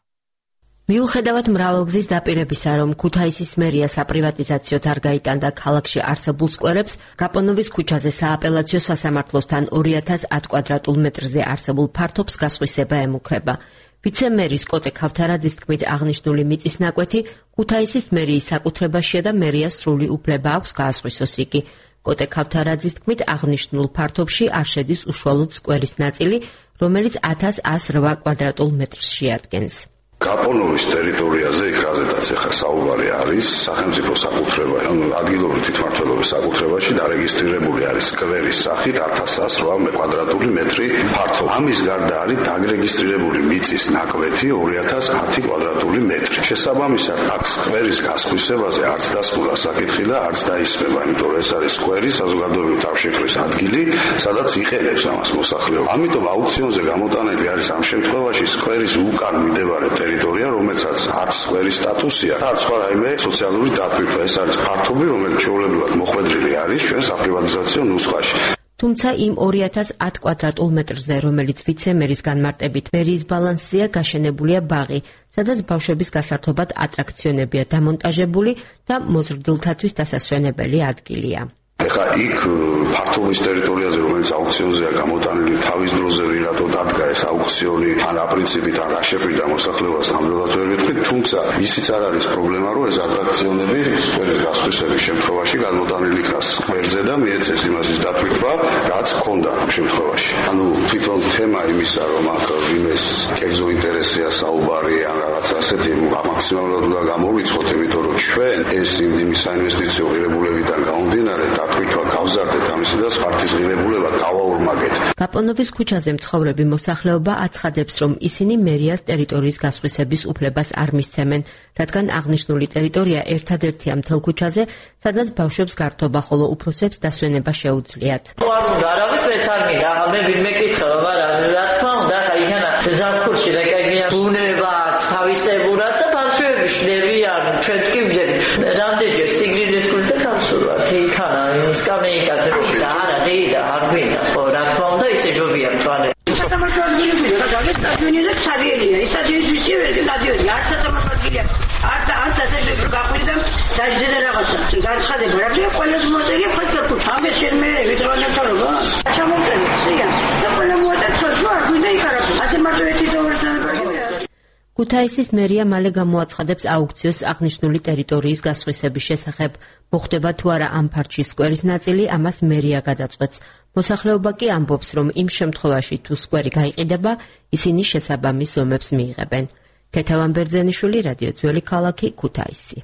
მიუხედავად მრავალგზის დაპირებისა, რომ ქუთაისის მერია საპრივატიზაციოდ არ გაიტანდა ქალაქში არსებულ სკვერებს, გაპონოვის ქუჩაზე სააპელაციო სასამართლოსთან ორი ათას ათ კვადრატულ მეტრზე არსებულ ფართობს გასხვისება ემუქრება. ვიცე-მერის კოტე ქავთარაძის თქმით, აღნიშნული მიწის ნაკვეთი ქუთაისის მერიის საკუთრებაშია და მერიას სრული უფლება აქვს გაასხვისოს იგი. კოტე ქავთარაძის თქმით, აღნიშნულ ფართობში არ შედის უშუალოდ სკვერის ნაწილი, რომელიც ათას ას რვა კვადრატულ მეტრს შეადგენს. გაპონოვის ტერიტორიაზე, იქ რაზედაც ახლა საუბარი არის, სახელმწიფო საკუთრება, ადგილობრივი თვითმმართველობის საკუთრებაში დარეგისტრირებული არის სკვერის სახით ათას ას რვა კვადრატული მეტრი ფართობი. ამის გარდა არის დაგრეგისტრირებული მიწის ნაკვეთი ორი ათას ათი კვადრატული მეტრი. შესაბამისად, აქ სკვერის გასხვისებაზე არც დასმულა საკითხი და არც დაისმება, იმიტომ რომ ეს არის სკვერის საზოგადოებრივი თავშექრის ადგილი, სადაც იყენებს ამას მოსახლეობა. ამიტომ აუქციონზე გამოტანილი არის ამ შემთხვევაში სკვერის უკან მდებარე ტერიტორია, რომელსაც არც სკვერის სტატუსი აქვს, არც სხვა რაიმე სოციალური დატვირთვა. ეს არის ფართობი, რომელიც ჩვეულებრივად მოხვედრილი არის ჩვენ საპრივატიზაციო ნუსხაში. თუმცა იმ ორი ათას ათ კვადრატულ მეტრზე, რომელიც ვიცე-მერის განმარტებით მერიის ბალანსზეა, გაშენებულია ბაღი, სადაც ბავშვების გასართობად ატრაქციონებია დამონტაჟებული და მოზრდილთათვის დასასვენებელი ადგილია. ეხლა იქ ფართობის ტერიტორიაზე, რომელიც აუქციონზეა გამოტანილი, თავის დროზე რატო დადგა ეს აუქციონი, ან რა პრინციპით, ან რა შეფრიდა მოსახლეობას, ნამდვილად ვერ ვიტყვით, თუმცა ისიც არ არის პრობლემა, რომ ეს ატრაქციონები სკვერის გასხვისების შემთხვევაში გამოტანილი იქნა სკვერზე და მიეცეს იმასის დატვირთვა, რაც ჰქონდა ამ შემთხვევაში. ანუ თვითონ თემა იმისა, რომ აქ ვინმეს კერძო ინტერესია საუბარი, ან რაღაც ასეთი მაქსიმალურად უნდა გამოვიწყოთ, იმიტომ რომ ჩვენ ეს იმის საინვესტიციო ღირებულებიდან გამომდინარე დატვირთვა გავზარდეთ ამისი და სპარტის ღირებულება გავაორმაგეთ. გაპონოვის ქუჩაზე მცხოვრები მოსახლეობა აცხადებს, რომ ისინი მერიას ტერიტორიის გასხვისების უფლებას არ მისცემენ, რადგან აღნიშნული ტერიტორია ერთადერთია მთელ ქუჩაზე, სადაც ბავშვებს გართობა, ხოლო უფროსებს დასვენება შეუძლიათ. არ უნდა არავის მეც არ მინდა, მე ვინმე კითხება, მაგრამ რა თქმა უნდა, აიქანა ზაფხულში და კეგია ბუნება თავისებურად და ბავშვები შლებიან, ჩვენც კი ვგებით. რამდენჯერ სიგრილის გულზე გამსულა, იქანა სკამეიკაზე და არა დეიდა არ გვინდა, ხო რა თქმა უნდა ისე ჯობია მწვალე. სათამაშო ადგილები და გაგე სტადიონზე ცარიელია, ის სტადიონის ვისი ვერ სტადიონი, არც სათამაშო ადგილია. არც არც ასე გაყვიდა დაждდა რაღაცა. განცხადება რა ქვია, ყველაზე მოწერია ხალხთა ქუჩა. ამე შენმე ვიტრონებთაობა. ჩამოვწერე, სია. და ყველა მოაწერა, რომ არ გვინდა იქარა. ასე მარტო ერთი დოლართან ბაგებია. ქუთაისის მერია მალე გამოაცხადებს აუქციოს აღნიშნული ტერიტორიის გასხვისების შესახებ. მოხდება თუ არა ამ ფარჩი სკვერის ნაწილი, ამას მერია გადაწყვეტს. მოსახლეობა კი ამბობს, რომ იმ შემთხვევაში თუ სკვერი გაიყიდება, ისინი შესაბამის ზომებს მიიღებენ. ქეთევან ბერძენიშვილი, რადიო ძველი ქალაქი, ქუთაისი.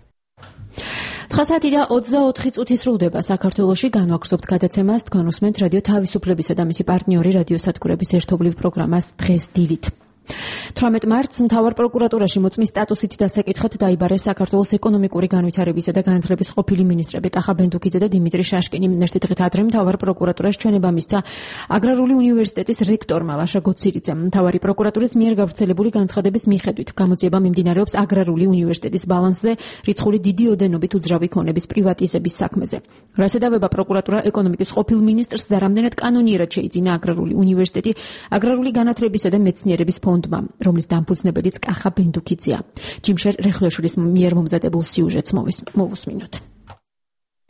ცხრა საათი და ოცდაოთხი წუთი სრულდება საქართველოში. განვაგრძობთ გადაცემას, თქვენ უსმენთ რადიო თავისუფლებისა და მისი პარტნიორი რადიო სადგურების ერთობლივ პროგრამას დღეს დილით. თვრამეტ მარტს მთავარ პროკურატურაში მოწმის სტატუსით დასაკითხად დაიბარეს საქართველოს ეკონომიკური განვითარებისა და განათლების ყოფილი მინისტრები კახა ბენდუკიძე და დიმიტრი შაშკინი. ერთი დღით ადრე მთავარ პროკურატურას ჩვენება მისცა აგრარული უნივერსიტეტის რექტორმა ლაშა გოცირიძემ. მთავარი პროკურატურის მიერ გავრცელებული განცხადების მიხედვით გამოძიება მიმდინარეობს აგრარული უნივერსიტეტის ბალანსზე რიცხული დიდი ოდენობით უძრავი ქონების პრივატიზების საქმეზე. რასედავება პროკურატურა ეკონომიკის ყოფილ მინისტრს და რამდენად კანონიერად შეიძინა აგრარული უნივერსიტეტი აგრარული განათლებისა და მეცნიერების ფონდმა, რომლის დამფუძნებელიც კახა ბენდუკიძეა. ჯიმშერ რეხლოშვილის მიერ მომზადებულ სიუჟეტს მოვუსმინოთ.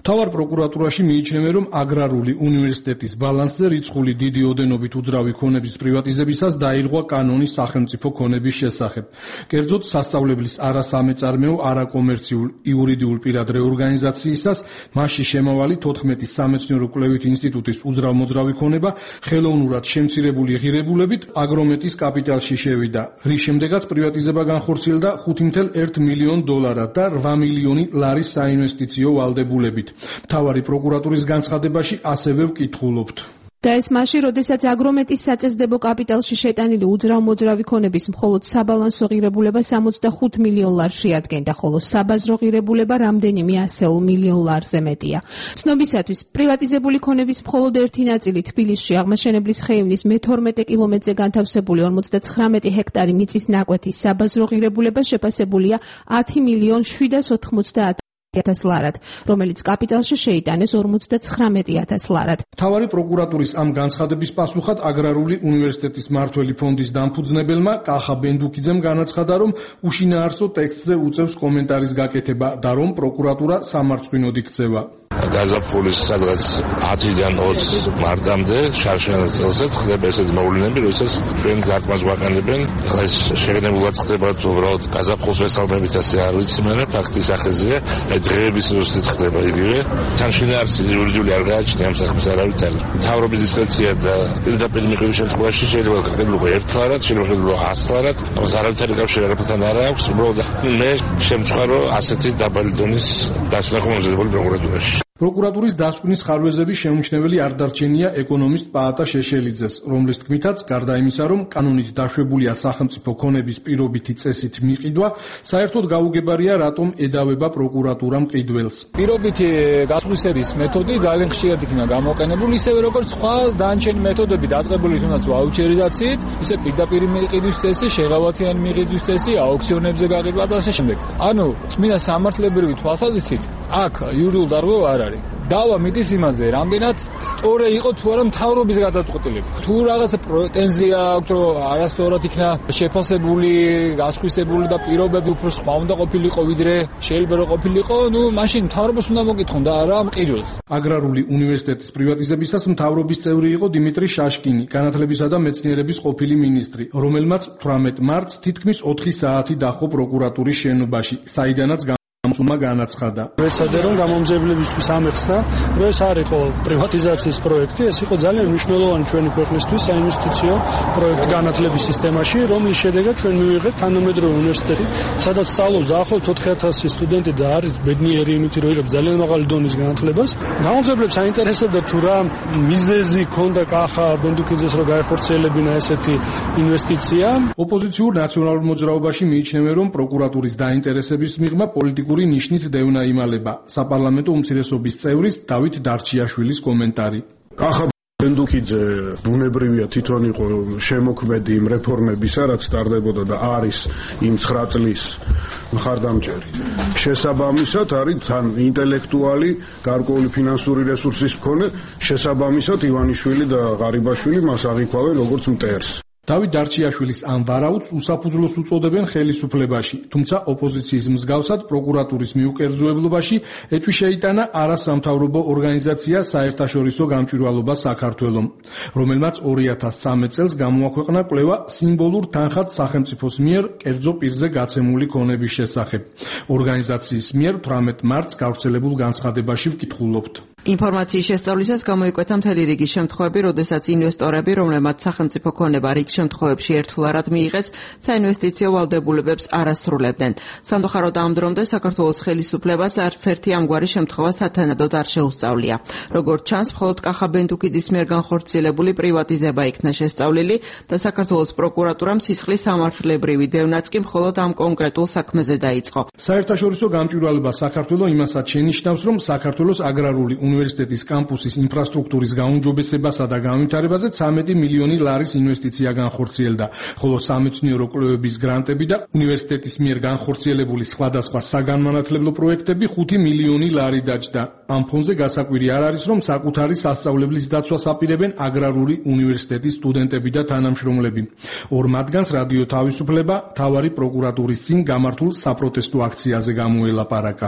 მთავარ პროკურატურაში მიიჩნევენ, რომ აგრარული უნივერსიტეტის ბალანსზე რიცხული დიდი ოდენობით უძრავი ქონების პრივატიზებისას დაირღვა კანონი სახელმწიფო ქონების შესახებ. კერძოდ, სასწავლებლის არასამეწარმეო, არაკომერციულ იურიდიულ პირად რეორგანიზაციისას მასში შემავალი თოთხმეტი სამეცნიერო-კვლევით ინსტიტუტის უძრავ-მოძრავი ქონება ხელოვნურად შემცირებული ღირებულებით აგრომეტის კაპიტალში შევიდა, რის შემდეგაც პრივატიზება განხორციელდა ხუთი целых ერთ მილიონ დოლარად და რვა მილიონი ლარის საინვესტიციო ვალდებულებით. მთავარი პროკურატურის განცხადებაში ასევე ვკითხულობთ. და ეს მაშინ, როდესაც აგრომეტის საწესდებო კაპიტალში შეტანილი უძრავ-მოძრავი ქონების მხოლოდ საბალანსო ღირებულება სამოცდახუთ მილიონ ლარს შეადგენდა, ხოლო საბაზრო ღირებულება რამდენიმე ასეულ მილიონ ლარზე მეტია. ცნობისათვის, პრივატიზებული ქონების მხოლოდ ერთი ნაწილი თბილისში აღმაშენებლის ხეივნის მეთორმეტე კილომეტრზე განთავსებული ორმოცდაცხრამეტი ჰექტარი მიწის ნაკვეთის საბაზრო ღირებულება შეფასებულია ათი მილიონ შვიდას ოთხმოცდაათ ათას ლარად, რომელიც კაპიტალში შეიტანეს ორმოცდაცხრამეტი ათას ლარად. მთავარი პროკურატურის ამ განცხადების პასუხად აგრარული უნივერსიტეტის მმართველი ფონდის დამფუძნებელმა კახა ბენდუკიძემ განაცხადა, რომ უშინაარსო ტექსტზე უწევს კომენტარის გაკეთება და რომ პროკურატურა სამარცხვინოდ იქცევა. გაზაფხულის სადღაც ათიდან ოცს მარტამდე შარშან წელსაც ხდება ესეთი მოვლენები, როდესაც ჩვენ გარტმას ვაყენებენ. ახლა ეს შეგნებულად ხდება თუ უბრალოდ გაზაფხულს ვესალმებით, ასე არ ვიცი, მაგრამ ფაქტის ახეზია, დღეების რუსით ხდება იგივე. თან შინაარსი იურიდიული არ გააჩნია ამ საქმეს არავით არ. მთავრობის დისკრეცია და პირდაპირ მიღების შემთხვევაში შეიძლება გაკეთებულიყო ერთ ლარად, შეიძლება ას ლარად, ამას არავითარი კავშირი არაფერთან არ აქვს. უბრალოდ მე შემწუხარო ასეთი დაბალი დონის დასვლა ხომზებული პროკურატურაში. პროკურატურის დასკვნის ხარვეზები შეუმჩნეველი არ დარჩენია ეკონომისტ პაატა შეშელიძეს, რომლის თქმითაც, გარდა იმისა, რომ კანონით დაშვებულია სახელმწიფო ქონების პირობითი წესით მიყიდვა, საერთოდ გაუგებარია, რატომ ედავება პროკურატურა მყიდველს. პირობითი გასხვისების მეთოდი ძალიან ხშირად იქნა გამოყენებული, ისევე როგორც სხვა დანარჩენი მეთოდები დაწყებული თუნდაც ვაუჩერიზაციით, ისე პირდაპირ მიყიდვის წესი, შეღავათიანი მიყიდვის წესი, აუქციონებზე გაყიდვა და ასე შემდეგ. ანუ წმინდა სამართლებრივი თვალსაზრისით აქ იურიდიულ დარღვევა არ არის. დავა მიდის იმაზე, რამდენად სწორი იყო თუ არა მთავრობის გადაწყვეტილება. თუ რაღაცა პრეტენზია აქვს, რომ არასწორად იქნა შეფასებული, გასხვისებული და პირობები უფრო სხვა უნდა ყოფილიყო, ვიდრე შეიძლება რომ ყოფილიყო, ნუ მაშინ მთავრობას უნდა მოკითხონ და არა მყიდველს. აგრარული უნივერსიტეტის პრივატიზებისას მთავრობის წევრი იყო დიმიტრი შაშკინი, განათლებისა და მეცნიერების ყოფილი მინისტრი, რომელმაც თვრამეტ მარტს თითქმის ოთხი საათი დაჰყო პროკურატურის შენობაში, საიდანაც სუმა განაცხადა. ვეცადე რომ გამომძებლებისთვის ამეხსნა, რომ ეს არ იყო პრივატიზაციის პროექტი, ეს იყო ძალიან მნიშვნელოვანი ჩვენი ქვეყნისთვის საინვესტიციო პროექტი განათლების სისტემაში, რომლის შედეგად ჩვენ მივიღეთ თანამედროვე უნივერსიტეტი, სადაც სწავლობს დაახლოებით ოთხი ათასი სტუდენტი და არის ბედნიერი იმით, რომ იღებს ძალიან მაღალი დონის განათლებას. გამომძებლებს აინტერესებდა თუ რა მიზეზი ქონდა კახა ბენდუკიძეს, რომ გაეხორციელებინა ესეთი ინვესტიცია. ოპოზიციურ ნაციონალურ მოძრაობაში მიიჩნევენ, რომ პროკურატურის დაინტერესების მიღმა პოლიტიკური ნიშნით დევნა იმალება. საპარლამენტო უმცირესობის წევრის დავით დარჩიაშვილის კომენტარი. კახა ბენდუკიძე ბუნებრივია თვითონ იყო შემოქმედი იმ რეფორმებისა, რაც ტარდებოდა და არის იმ ცხრა წლის მხარდამჭერი. შესაბამისად არის თან ინტელექტუალი, გარკვეული ფინანსური რესურსის მქონე, შესაბამისად ივანიშვილი და ღარიბაშვილი მას აღიქვავენ როგორც მტერს. დავით დარჩიაშვილის ამ ვარაუდს უსაფუძვლოს უწოდებენ ხელისუფლებაში, თუმცა ოპოზიციის მსგავსად პროკურატურის მიუკერძოებლობაში ეჭვი შეიტანა არასამთავრობო ორგანიზაცია საერთაშორისო გამჭვირვალობა საქართველომ, რომელმაც ორი ათას სამი წელს გამოაქვეყნა კვლევა სიმბოლურ თანხად სახელმწიფოს მიერ კერძო პირზე გაცემული ქონების შესახებ. ორგანიზაციის მიერ თვრამეტ მარტს გავრცელებულ განცხადებაში ვკითხულობთ. ინფორმაციის შესწავლისას გამოიკვეთა მთელი რიგი შემთხვევები, როდესაც ინვესტორები, რომლებმაც სახელმწიფო ქონება რიგ შემთხვევებში ერთლარად მიიღეს, საინვესტიციო ვალდებულებებს არ ასრულებდნენ. სამწუხაროდ ამ დრომდე საქართველოს ხელისუფლებას არც ერთი ამგვარი შემთხვევა სათანადოდ არ შეუსწავლია. როგორც ჩანს, მხოლოდ კახა ბენდუკიძის მიერ განხორციელებული პრივატიზება იქნა შესწავლილი და საქართველოს პროკურატურამ სისხლის სამართლებრივი დევნაც კი მხოლოდ ამ კონკრეტულ საქმეზე დაიწყო. საერთაშორისო გამჭვირვალება საქართველოს იმასაც შენიშნავს, რომ საქართველოს აგრარული უნივერსიტეტის კამპუსის ინფრასტრუქტურის გაუმჯობესებასა და განვითარებაზე ცამეტი მილიონი ლარის ინვესტიცია განხორციელდა, ხოლო სამეცნიერო კვლევების გრანტები და უნივერსიტეტის მიერ განხორციელებული სხვადასხვა საგანმანათლებლო პროექტები ხუთი მილიონი ლარი დაჯდა. ამ ფონზე გასაკვირი არ არის, რომ საკუთარი სასწავლებლის დაცვას აპირებენ აგრარული უნივერსიტეტის სტუდენტები და თანამშრომლები. ორ მათგანს რადიო თავისუფლება მთავარი პროკურატურის წინ გამართულ საპროტესტო აქციაზე გამოელაპარაკა.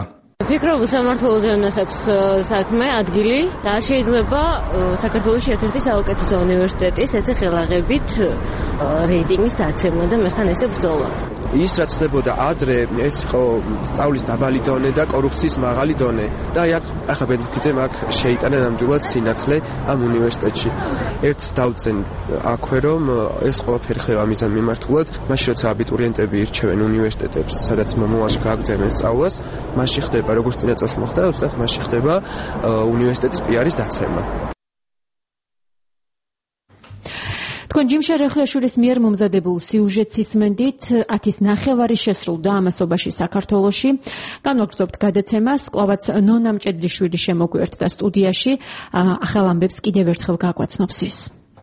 ვფიქრობ, სამართლოდანაც აქვს საქმე, ადგილი და არ შეიძლება საქართველოს ერთ-ერთი საუკეთესო უნივერსიტეტის ესე ხელაღებით რეიტინგის დაცემა და მასთან ესე ბრძოლა. ის რაც ხდებოდა ადრე, ეს იყო სწავლის დაბალი დონე და კორუფციის მაღალი დონე და ახლა ბენდუქიძემ აქ შეიტანა ნამდვილად სინათლე ამ უნივერსიტეტში. ერთს დავწენ აქვე, რომ ეს ყველაფერი ხდება მიზან მიმართულად, მაშინ როცა აბიტურიენტები ირჩევენ უნივერსიტეტებს, სადაც მომავალში გააგრძელებენ სწავლას, მაშინ ხდება, როგორც წინა წელს მოხდა, უბრალოდ მაშინ ხდება უნივერსიტეტის პიარის დაცემა. თქვენ ჯიმშა რეხუიაშვილის მიერ მომზადებულ სიუჟეტს ისმენდით ათის ნახევარი შესრულდა ამასობაში საქართველოში. განვაგრძობთ გადაცემას, კლავაც ნონა მჭედრიშვილი შემოგვიერთდა სტუდიაში. ახალ ამბებს კიდევ ერთხელ გაგვაცნობს ის.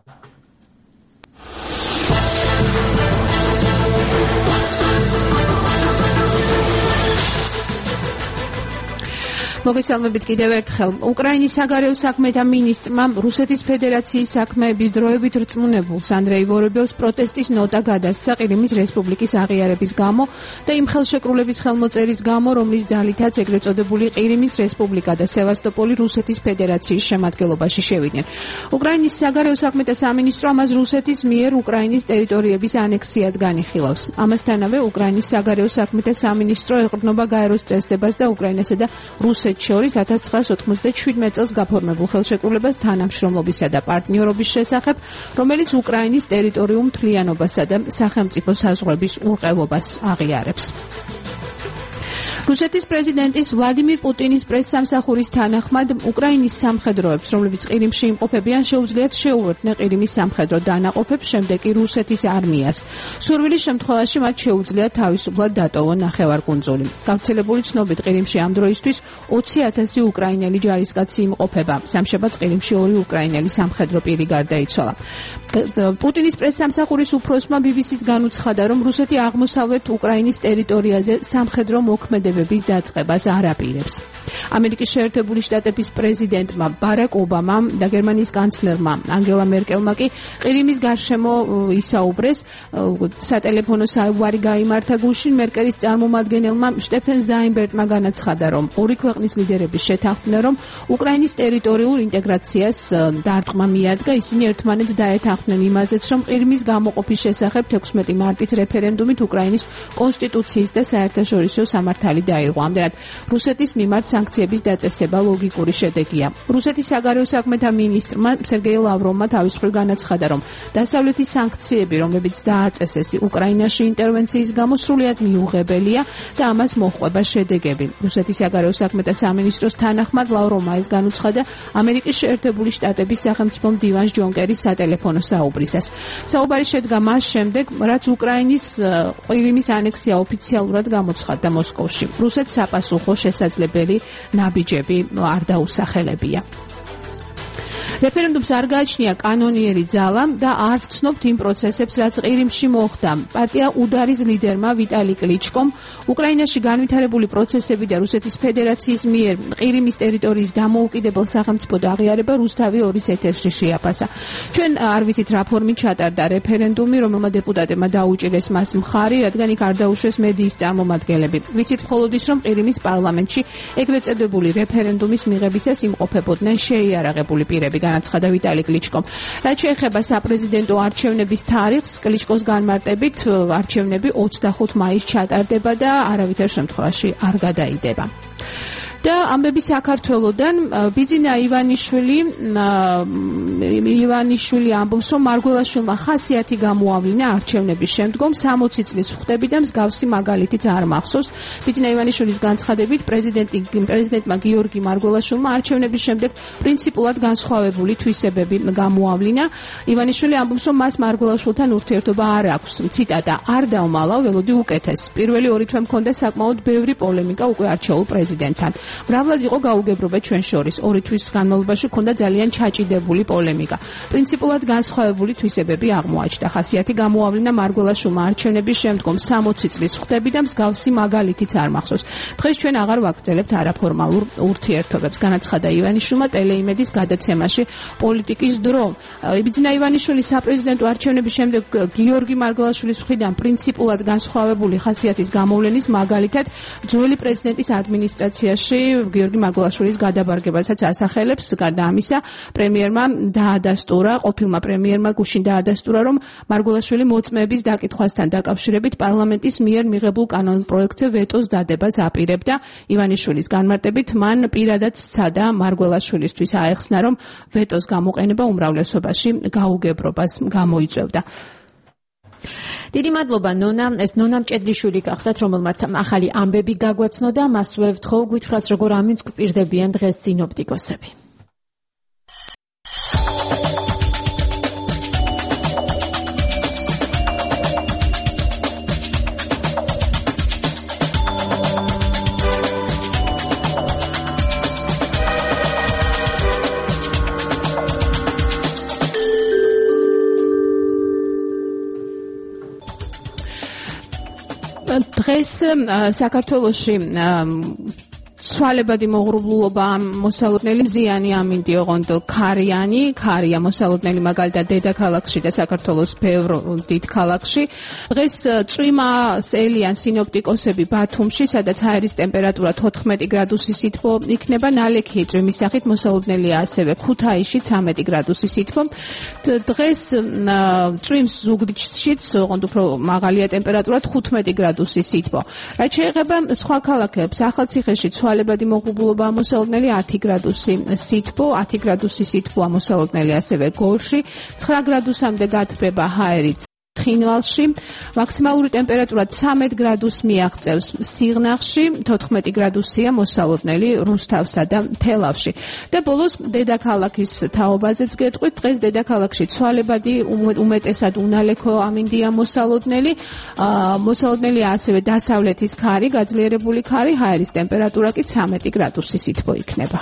მოგესალმებით კიდევ ერთხელ. უკრაინის საგარეო საქმეთა მინისტრმა რუსეთის ფედერაციის საქმეების დროებით რწმუნებულს ანდრეი ვორობიოვს პროტესტის ნოტა გადასცა ყირიმის რესპუბლიკის აღიარების გამო და იმ ხელშეკრულების ხელმოწერის გამო, რომლის ძალითაც ეგრეთ წოდებული ყირიმის რესპუბლიკა და სევასტოპოლი რუსეთის ფედერაციის შემადგენლობაში შევიდნენ. უკრაინის საგარეო საქმეთა სამინისტრო ამას რუსეთის მიერ უკრაინის ტერიტორიების ანექსიად განიხილავს. ამასთანავე უკრაინის საგარეო საქმეთა სამინისტრო ეყრდნობა გაეროს წესდებას და უკრაინასა და რუსეთს შორის ათას ცხრაასი ოცდაშვიდმეტ წელს გაფორმებულ ხელშეკრულებას თანამშრომლობისა და პარტნიორობის შესახებ, რომელიც უკრაინის ტერიტორიულ მთლიანობასა და სახელმწიფო საზღვრების უყელობას აღიარებს. რუსეთის პრეზიდენტის ვლადიმირ პუტინის პრესსამსახურის თანახმად უკრაინის სამხედროებს, რომლებიც ყირიმში იმყოფებიან, შეუძლიათ შეუერთდნენ ყირიმის სამხედრო დანაყოფებს, შემდეგ კი რუსეთის არმიას. სურვილის შემთხვევაში მათ შეუძლიათ თავისუფლად დატოვონ ნახევარკუნძული. გავრცელებული ცნობით ყირიმში ამ დროისთვის ოცი ათასი უკრაინელი ჯარისკაცი იმყოფება. სამშაბათს ყირიმში ორი უკრაინელი სამხედრო პირი გარდაიცვალა. პუტინის პრესსამსახურის უფროსმა ბი ბი სის განუცხადა, რომ რუსეთი აღმოსავლეთ უკრაინის ტერიტორიაზე სამხედრო მოქმედებების დაწყებას არ აპირებს. ამერიკის შეერთებული შტატების პრეზიდენტმა ბარაკ ობამამ და გერმანიის კანცლერმა ანგელა მერკელმა კი ყირიმის გარშემო ისაუბრეს. სატელეფონო საუბარი გაიმართა გუშინ. მერკელის წარმომადგენელმა შტეფენ ზაინბერტმა განაცხადა, რომ ორი ქვეყნის ლიდერები შეთანხმდნენ, რომ უკრაინის ტერიტორიულ ინტეგრაციას დარტყმა მიადგა. ისინი ერთმანეთს დაეთანხმდნენ იმაზეც, რომ ყირიმის გამოყოფის შესახებ თექვსმეტი მარტის რეფერენდუმით უკრაინის კონსტიტუციის და საერთაშორისო სამართალი დაირღვა. ამდენად რუსეთის მიმართ სანქციების დაწესება ლოგიკური შედეგია. რუსეთის საგარეო საქმეთა მინისტრმა სერგეი ლავროვმა თავის მხრივ განაცხადა, რომ დასავლეთის სანქციები, რომლებიც დააწესეს უკრაინაში ინტერვენციის გამო, სრულიად მიუღებელია და ამას მოჰყვება შედეგები. რუსეთის საგარეო საქმეთა სამინისტროს თანახმად ლავროვმა ეს განუცხადა ამერიკის შეერთებული შტატების სახელმწიფო მდივანს ჯონ კერის სატელეფონო საუბრისას. საუბარი შედგა მას შემდეგ, რაც უკრაინის ყირიმის ანექსია ოფიციალურად გამოცხადდა მოსკოვში. რუსეთს საპასუხო შესაძლებელი ნაბიჯები არ დაუსახელებია. რეფერენდუმს არ გააჩნია კანონიერი ძალა და არ ვცნობთ იმ პროცესებს, რაც ყირიმში მოხდა. პარტია უდარის ლიდერმა ვიტალი კლიჩკომ უკრაინაში განვითარებული პროცესები და რუსეთის ფედერაციის მიერ ყირიმის ტერიტორიის დამოუკიდებელ სახელმწიფოდ აღიარება რუსთავი ორის ეთერში შეაფასა. ჩვენ არ ვიცით რა ფორმით ჩატარდა რეფერენდუმი, რომელმა დეპუტატებმა დაუჭირეს მას მხარი, რადგან იქ არ დაუშვეს მედიის წარმომადგენლები. ვიცით მხოლოდ ის, რომ ყირიმის პარლამენტში ეგრეთ წოდებული რეფერენდუმის მიღებისას იმყოფებოდნენ შეიარაღებული პირები. განაცხადა ვიტალი კლიჩკომ. რაც შეეხება საპრეზიდენტო არჩევნების თარიღს, კლიჩკოს განმარტებით არჩევნები ოცდახუთი მაისს ჩატარდება და არავითარ შემთხვევაში არ გადაიდება. და ამბები საქართველოდან ბიძინა ივანიშვილი ივანიშვილი ამბობს, რომ მარგველაშვილმა ხასიათი გამოავლინა არჩევნების შემდგომ სამოცი წლის ხვდები და მსგავსი მაგალითიც არ მახსოვს. ბიძინა ივანიშვილის განცხადებით პრეზიდენტი პრეზიდენტმა გიორგი მარგველაშვილმა არჩევნების შემდეგ პრინციპულად განსხვავებული თვისებები გამოავლინა. ივანიშვილი ამბობს, რომ მას მარგველაშვილთან ურთიერთობა არ აქვს. ციტატა: არ დავმალავ, ველოდი უკეთეს. პირველი ორი თვე მქონდა საკმაოდ ბევრი პოლემიკა უკვე არჩეულ პრეზიდენტთან. მრავლად იყო გაუგებრობა ჩვენ შორის. ორი თვის განმავლობაში ჰქონდა ძალიან ჩაჭიდებული პოლემიკა. პრინციპულად განსხვავებული თვისებები აღმოაჩნდა. ხასიათი გამოავლინა მარგველაშვილმა არჩევნების შემდგომ სამოცი წლის ხვდები და მსგავსი მაგალითიც არ მახსოვს. დღეს ჩვენ აღარ ვაგრძელებთ არაფორმალურ ურთიერთობებს. განაცხადა ივანიშვილმა ტელეიმედის გადაცემაში პოლიტიკის დრო. იბიძინა ივანიშვილი საპრეზიდენტო არჩევნების შემდეგ გიორგი მარგველაშვილის მხრიდან პრინციპულად განსხვავებული ხასიათის გამოვლენის მაგალითად ძველი პრეზიდენტის ადმინისტრაციაში გიორგი მარგველაშვილის გადაბარგებასაც ასახელებს. გარდა ამისა, პრემიერმა დაადასტურა, ყოფილმა პრემიერმა გუშინ დაადასტურა, რომ მარგველაშვილი მოწმეების დაკითხვასთან დაკავშირებით პარლამენტის მიერ მიღებულ კანონ პროექტზე ვეტოს დადებას აპირებდა. ივანიშვილის განმარტებით, მან პირადად სცადა მარგველაშვილისთვის აეხსნა, რომ ვეტოს გამოყენება უმრავლესობაში გაუგებრობას გამოიწვევდა. დიდი მადლობა ნონა, ეს ნონა მჭედლიშვილი გახდათ, რომელმაც ახალი ამბები გაგვაცნო და მასვე ვთხოვ გითხრათ როგორ ამინც გვპირდებიან დღეს სინოპტიკოსები. დღეს საქართველოში სვალებადი მოღრუბლულობა მოსალოდნელი მზიანი ამინდი ოღონდ ქარიანი, ქარია მოსალოდნელი მაგალითად დედაქალაქში და საქართველოს ბევრ დიდ ქალაქში. დღეს წვიმა ელიან სინოპტიკოსები ბათუმში, სადაც ჰაერის ტემპერატურა თოთხმეტი გრადუსი სითბო იქნება, ნალექი წვიმის სახით მოსალოდნელია ასევე ქუთაისში ცამეტი გრადუსი სითბო. დღეს წვიმს ზუგდიდშიც ოღონდ უფრო მაღალია ტემპერატურა თხუთმეტი გრადუსი სითბო. რაც შეეხება სხვა ქალაქებს, ახალციხეში სვალებადი მოღრუბლულობა მოსალოდნელი ათი გრადუსი სითბო, ათი გრადუსი სითბოა მოსალოდნელი ასევე გორში, ცხრა გრადუსამდე გათბება ჰაერი ცხინვალში, მაქსიმალური ტემპერატურა ცამეტ გრადუსს მიაღწევს სიღნაღში, თოთხმეტი გრადუსია მოსალოდნელი რუსთავსა და თელავში. და ბოლოს დედაქალაქის თაობაზეც გეტყვით, დღეს დედაქალაქში ცვალებადი უმეტესად უნალექო ამინდია მოსალოდნელი, მოსალოდნელია ასევე დასავლეთის ქარი, გაძლიერებული ქარი, ჰაერის ტემპერატურა კი ცამეტი გრადუსი სითბო იქნება.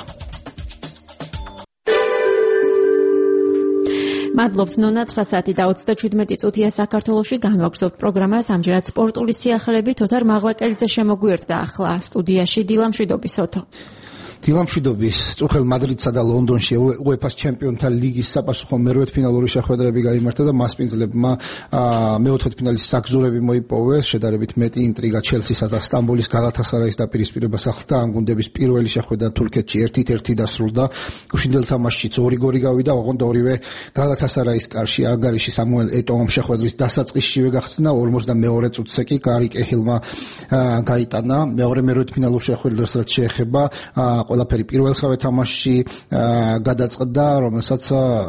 მადლობთ ნონა, ცხრა საათი და ოცდაჩვიდმეტი წუთია საქართველოში, განვაგრძობთ პროგრამას ამჯერად სპორტული სიახლეებით. ოთარ მაღლაკელიძე შემოგვიერთდა ახლა სტუდიაში. დილამშვიდობის ოთო. დილამშვიდობის. წუხელ მადრიდსა და ლონდონში უეფას ჩემპიონთა ლიგის საპასუხო მერვედფინალური შეხვედრები გაიმართა და მასპინძლებმა მეოთხედფინალის საგზურები მოიპოვეს. შედარებით მეტი ინტრიგა ჩელსისა და სტამბოლის გალათასარაის დაპირისპირებას ახლდა. ამ გუნდების პირველი შეხვედრა თურქეთში ერთით ერთი დასრულდა. გუშინდელ თამაშშიც ორი გოლი გავიდა, ოღონდ ორივე გალათასარაის კარში ანგარიში სამუელ ეტოომ შეხვედრის დასაწყისშივე გახსნა. ორმოცდამეორე წუთზე კი გარი კეჰილმა გაიტანა. მეორე მერვედფინალურ შეხვედრას რაც შეეხება ყველაფერი პირველსავე თამაშში გადაწყდა, რომელსაც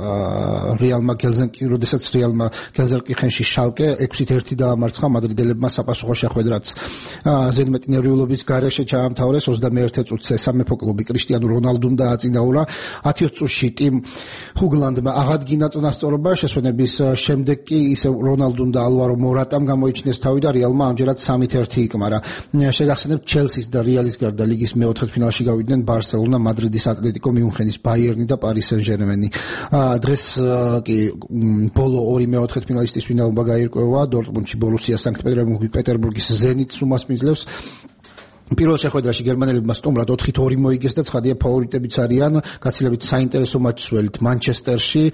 რეალმა გელზენკი, როდესაც რეალმა გელზენკიხენში შალკე ექვსით ერთი დაამარცხა მადრიდელებმა საპასუხო შეხვედრაც. ზედმეტი ნერვიულობის გარეშე ჩაამთავრეს ოცდამეერთე წუთზე სამეფო კლუბი კრისტიანო რონალდუმ დააწინაურა. ათი წუთში ტიმ ჰუგლანდმა აღადგინა წონასწორობა, შესვენების შემდეგ კი ისევ რონალდუმ და ალვარო მორატამ გამოიჩინეს თავი და რეალმა ამჯერად სამით ერთი იკმარა. შეგახსენებთ ჩელსის და რეალის გარდა ლიგის მეოთხედფინალში გავიდნენ ბარსელონა, მადრიდის ატლეტიკო, მიუნხენის ბაიერნი და პარი სენ-ჟერმენი. დღეს კი ბოლო ორი მეოთხედფინალისტის ფინალობა გაირკვევა. დორტმუნდში ბორუსია სანქტ-პეტერბურგის ზენიტს უმასპინძლებს. პირველ შეხვედრაში გერმანელებმა სტუმრად ოთხით ორი მოიგეს და ცხადია ფავორიტებიც არიან. გაცილებით საინტერესო მატჩს ველით მანჩესტერში,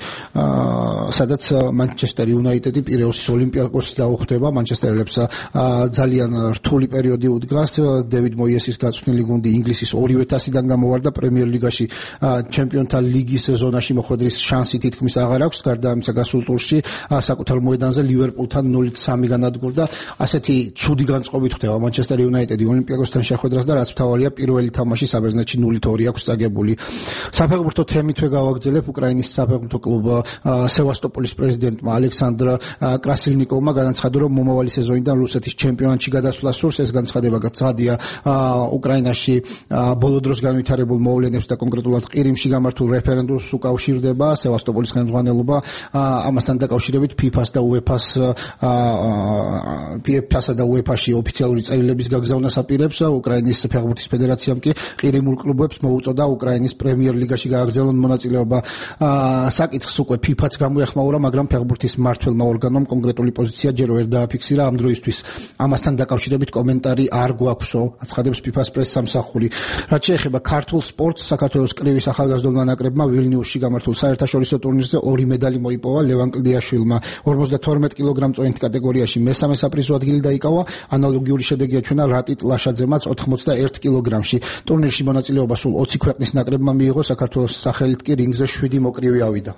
სადაც მანჩესტერ იუნაიტედი პირეოსის ოლიმპიაკოსს დაუხვდება. მანჩესტერელებს ძალიან რთული პერიოდი უდგას. დევიდ მოიესის გაწვრთნილი გუნდი ინგლისის ორივე თასიდან გამოვარდა. პრემიერ ლიგაში ჩემპიონთა ლიგის ზონაში მოხვედრის შანსი თითქმის აღარ აქვს. გარდა ამისა გასულ ტურში საკუთარ მოედანზე ლივერპულთან ნულით სამი განადგურდა. ასეთი ცუდი განწყობით ხდება მანჩესტერ იუნაიტედი ოლიმპიაკოსთან შეხვედრას და რაც მთავარია პირველი თამაში საბერძნეთში ნულით ორი აქვს წაგებული. საფეხბურთო თემითვე გავაგრძელებ. უკრაინის საფეხბურთო კლუბ სევასტოპოლის პრეზიდენტმა ალექსანდრ კრასილნიკოვმა განაცხადა, რომ მომავალი სეზონიდან რუსეთის ჩემპიონატში გადასვლა სურს. ეს განცხადება გაცადია უკრაინაში ბოლო დროს განვითარებულ მოვლენებს და კონკრეტულად ყირიმში გამართულ რეფერენდუმს უკავშირდება. სევასტოპოლის ხელმძღვანელობა ამასთან დაკავშირებით ფიფას და უეფას ფიფასა და უეფაში ოფიციალური წერილების გაგზავნას აპირებს. უკრაინის ფეხბურთის ფედერაციამ კი ყირიმულ კლუბებს მოუწოდა უკრაინის პრემიერ ლიგაში გააგრძელონ მონაწილეობა. საკითხს უკვე ფიფაც გამოეხმაურა, მაგრამ ფეხბურთის მმართველმა ორგანომ კონკრეტული პოზიცია ჯერ ვერ დააფიქსირა. ამ დროისთვის ამასთან დაკავშირებით კომენტარი არ გვაქვსო, აცხადებს ფიფას პრესსამსახური. რაც შეეხება ქართულ სპორტს, საქართველოს კრივის ახალგაზრდულმა ნაკრებმა ვილნიუსში გამართულ საერთაშორისო ტურნირზე ორი медали მოიპოვა ლევან კლდიაშვილმა. ორმოცდათორმეტ კილოგრამ-წონით კატეგორიაში მესამე საპრიზო ადგილი დაიკავა, ანალოგიური შედეგი აჩვენა რატიტ ლაშაძემაც ოთხმოცდაერთ კილოგრამში. ტურნირში მონაწილეობა სულ ოცი ქვეყნის ნაკრებმა მიიღო, საქართველოს სახელით კი რინგზე შვიდი მოკრივი ავიდა.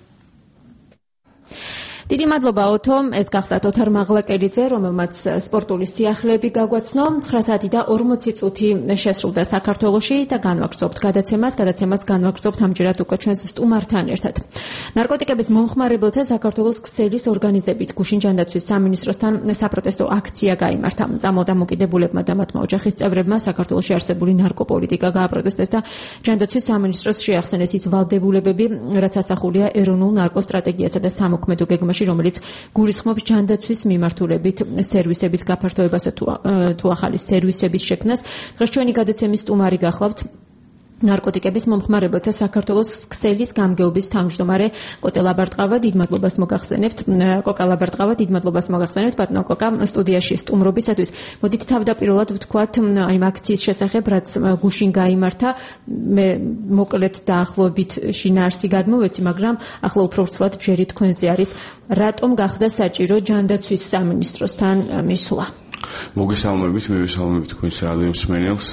დიდი მადლობა ოთო, ეს გახლავთ ოთარ მაღლაკელიძე, რომელმაც სპორტული სიახლეები გაგვაცნო. ცხრა საათი და ორმოცი წუთი შესრულდა საქართველოში და განვაგრძობთ გადაცემას, გადაცემას განვაგრძობთ ამჯერად უკვე ჩვენს სტუმართან ერთად. ნარკოტიკების მომხმარებელთა საქართველოს ქსელის ორგანიზებით გუშინ ჯანდაცვის სამინისტროსთან საპროტესტო აქცია გაიმართა. წამოწამოკიდებულებმა და მათმა ოჯახის წევრებმა საქართველოში არსებული ნარკოპოლიტიკა გააპროტესტეს და ჯანდაცვის სამინისტროს შეახსენეს ის ვალდებულებები, რაც ასახულია ეროვნულ ნარკოსტრატეგიასა და სამოქმედო გეგმაში, რომელიც გულისხმობს ჯანდაცვის მიმართულებით სერვისების გაფართოებასა თუ ახალი სერვისების შექმნას. დღეს ჩვენი გადაცემის სტუმარი გახლავთ ნარკოტიკების მომხმარებელთა საქართველოს ქსელის გამგეობის თავმჯდომარე კოტე ლაბარტყავა. დიდ მადლობას მოგახსენებთ. კოკა ლაბარტყავა, დიდ მადლობას მოგახსენებთ ბატონო კოკა სტუდიაში სტუმრობისათვის. მოდით თავდაპირველად ვთქვათ აი ამ აქციის შესახებ, რაც გუშინ გაიმართა. მე მოკლედ დაახლოებით შინაარსი გადმოვეცი, მაგრამ ახლა უფრო ვრცლად ჯერი თქვენზე არის, რატომ გახდა საჭირო ჯანდაცვის სამინისტროსთან მისვლა? მოგესალმებით, მე ვისალმებით თქვენს რადიო მსმენელს.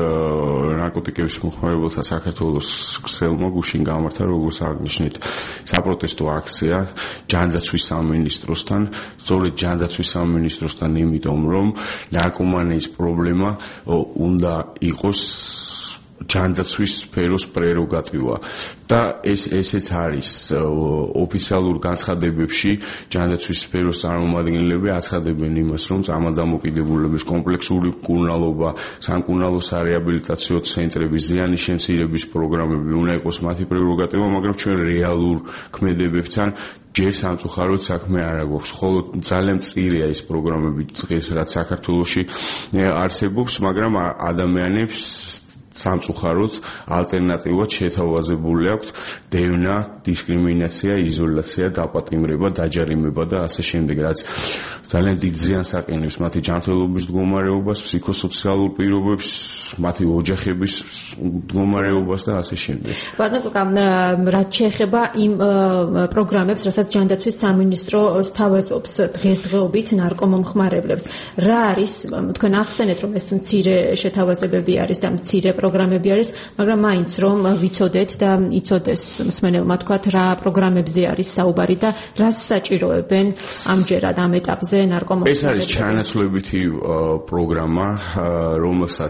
ნარკოტიკების მომხმარებელთა საქართველოს ქსელმა გუშინ გამართა, როგორც აღნიშნეთ, საპროტესტო აქცია ჯანდაცვის სამინისტროსთან. სწორედ ჯანდაცვის სამინისტროსთან, იმიტომ რომ ნარკომანიის პრობლემა უნდა იყოს ჯანდაცვის სფეროს პრეროგატივა და ეს ესეც არის ოფიციალურ განცხადებებში ჯანდაცვის სფეროს წარმომადგენლები აცხადებენ იმას, რომ წამალდამოკიდებულების კომპლექსური მკურნალობა, სამკურნალო სარეაბილიტაციო ცენტრების, ზიანის შემცირების პროგრამები უნდა იყოს მათი პრეროგატივა, მაგრამ ჩვენ რეალურ ქმედებებთან ჯერ სამწუხაროდ საქმე არ აქვს. ხოლო ძალიან მწირია ის პროგრამები დღეს, რაც საქართველოში არსებობს, მაგრამ ადამიანებს სამწუხაროდ ალტერნატივად შეთავაზებული აქვს დევნა, დისკრიმინაცია, იზოლაცია, დაპატიმრება, დაჯარიმება და ასე შემდეგ, რაც ძალიან დიდ ზიანს აყენებს მათი ჯანმრთელობის მდგომარეობას, ფსიქოსოციალურ პირობებს, მათი ოჯახების მდგომარეობას და ასე შემდეგ. ბატონო კოკა, რაც შეეხება იმ პროგრამებს, რასაც ჯანდაცვის სამინისტრო სთავაზობს დღესდღეობით ნარკომომხმარებლებს, რა არის, თქვენ ახსენეთ, რომ ეს მცირე შეთავაზებები არის და მცირე პროგრამები არის, მაგრამ მაინც რომ ვიცოდეთ და იცოდეს მსმენელმა თქვათ რა პროგრამებზე არის საუბარი და რას საჭიროებენ ამჯერად ამ ეტაპზე ნარკომომხმარებლები. ეს არის ჩანაცვლებითი პროგრამა, რომელსაც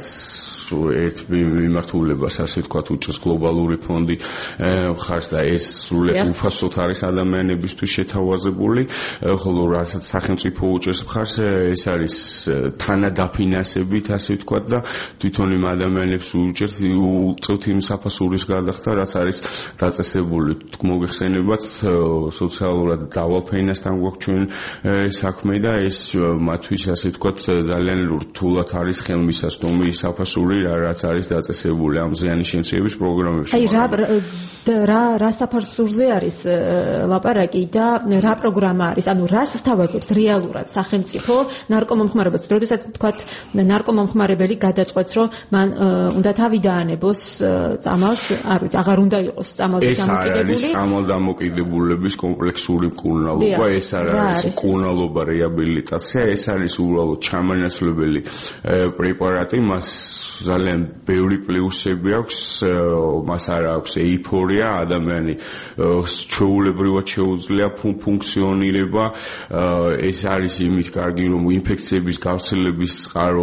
ერთ მიმართულებას, ასე ვთქვათ, უჭერს გლობალური ფონდი მხარს და ეს სრულად უფასოდ არის ადამიანებისთვის შეთავაზებული, ხოლო რასაც სახელმწიფო უჭერს მხარს, ეს არის თანადაფინანსებით, ასე ვთქვათ და თვითონ იმ ადამიანებს უჭერს უწევთ იმ საფასურის გადახდა, რაც არის დაწესებული. მოგეხსენებათ, სოციალურად დავალფენასთან გვაქვს ჩვენ საქმე და ეს მათთვის, ასე ვთქვათ, ძალიან რთულად არის ხელმისაწვდომი საფასური, რაც არის დაწესებული ამ ზიანის შემცირების პროგრამებში. აი რა რა რა საფასურზე არის ლაპარაკი და რა პროგრამა არის? ანუ რას სთავაზობს რეალურად სახელმწიფო ნარკომომხმარებელს? როდესაც თქვათ ნარკომომხმარებელი გადაწყვეტს, რომ მან უნდა თავი დაანებოს წამალს, არ ვიცი, აღარ უნდა იყოს წამალზე დამოკიდებული. ეს არის წამალდამოკიდებულების კომპლექსური მკურნალობა, ეს არ არის მკურნალობა, რეაბილიტაცია, ეს არის უბრალოდ ჩამანაცვლებელი პრეპარატი, მას ძალიან ბევრი პლუსები აქვს, მას არ აქვს ეიფორია, ადამიანი ჩვეულებრივად შეუძლია ფუნქციონირება, ეს არის იმით კარგი, რომ ინფექციების გავრცელების წყარო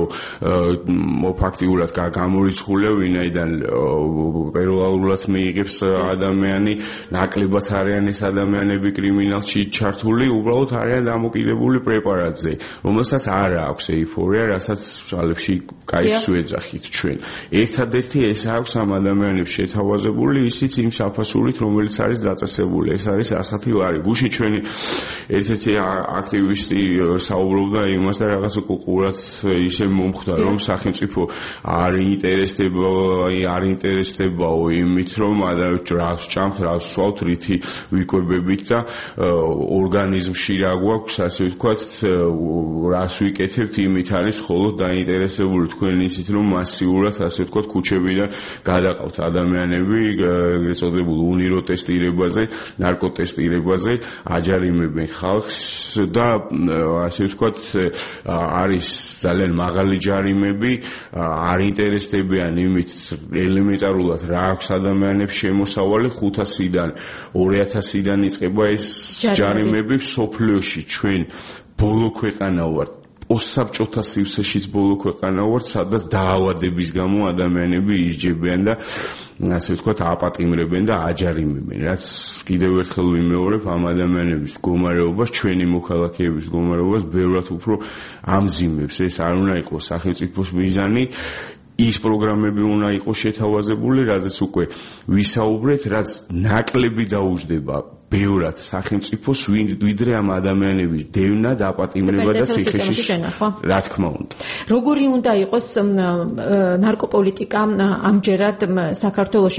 ფაქტიურად გამორიცხულია, ვინაიდან პერონალურად მიიღებს ადამიანი, ნაკლებად არიან ეს ადამიანები კრიმინალში ჩართული, უბრალოდ არიან დამოკიდებული პრეპარატზე, რომელსაც არ აქვს ეიფორია, რასაც ძალებში кайფს ვეძახით ჩვენ. ერთადერთი ეს აქვს ამ ადამიანებს შეთავაზებული, ისიც იმ საფასურით, რომელიც არის დაწესებული. ეს არის ასათი ლარი. გუშინ ჩვენი ერთ-ერთი აქტივისტი საუბრობდა იმას და რაღაცა კუყურად ისე მომხვდა, რომ სახელმწიფო არ ინტერესდება, არ ინტერესდებაო იმით, რომ რას ჭამთ, რას სვავთ, რითი ვიკვებებით და ორგანიზმში რა გვაქვს, ასე ვთქვათ, რას ვიკეთებთ, იმით არის მხოლოდ დაინტერესებული თქვენ ისიც, რომ მასიურად, ასე ვთქვათ, ქუჩებიდან გადაყავთ ადამიანები, ეგრეთ წოდებულ უნიროტესტირებაზე, ნარკოტესტირებაზე, აჯარიმებენ ხალხს და ასე ვთქვათ, არის ძალიან მაღალი ჯარიმები, არ ინტერესდებიან იმით ელემენტარულად რა აქვს ადამიანებს შემოსავალი ხუთასიდან ორი ათასიდან იწყება ეს ჯარიმები სოფლიოში ჩვენ ბოლო ქვეყანა ვართ ოსაბჭოთა სივრცეშიც ბოლო ქვეყანა ვართ სადაც დაავადების გამო ადამიანები ისჯებიან და ასე ვთქვათ აპატიმრებენ და აჯარიმებენ რაც კიდევ ერთხელ ვიმეორებ ამ ადამიანების მდგომარეობას ჩვენი მოქალაქეების მდგომარეობას ბევრად უფრო ამძიმებს ეს არ უნდა იყოს სახელმწიფოს მიზანი ის პროგრამები უნდა იყოს შეთავაზებული, რაზეც უკვე ვისაუბრეთ, რაც ნაკლები დაუждდება ბევრად სახელმწიფოს ვიდრე ამ ადამიანების დევნა და აპატიმრება და ციხეში რა თქმა უნდა. როგორი უნდა იყოს ნარკოპოლიტიკა ამჯერად საქართველოში